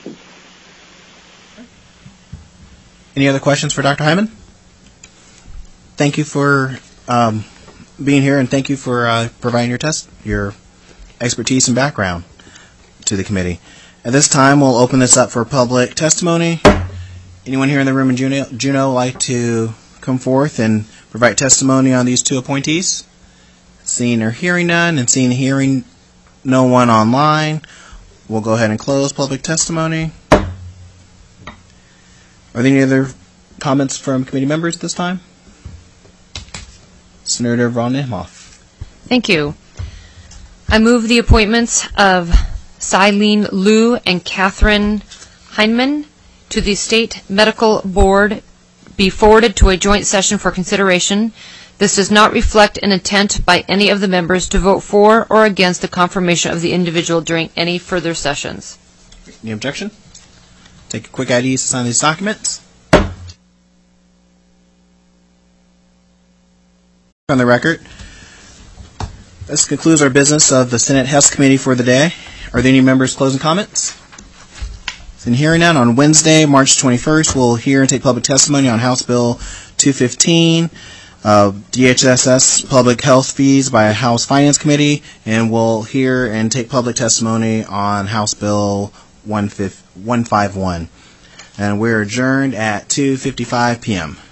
Any other questions for Dr. Hyman? Thank you for being here, and thank you for providing your expertise and background to the committee. At this time, we'll open this up for public testimony. Anyone here in the room in Juneau like to come forth and provide testimony on these two appointees? Seeing or hearing none, and seeing and hearing no one online, we'll go ahead and close public testimony. Are there any other comments from committee members at this time? Senator Von Imhoff. Thank you. I move the appointments of Cylene Liu and Catherine Heineman to the State Medical Board be forwarded to a joint session for consideration. This does not reflect an intent by any of the members to vote for or against the confirmation of the individual during any further sessions. Any objection? Take a quick ID to sign these documents. On the record, this concludes our business of the Senate Health Committee for the day. Are there any members' closing comments? In hearing none, on Wednesday, March 21st, we'll hear and take public testimony on House Bill 215. DHSS public health fees by House Finance Committee, and we'll hear and take public testimony on House Bill 151. And we're adjourned at 2:55 p.m.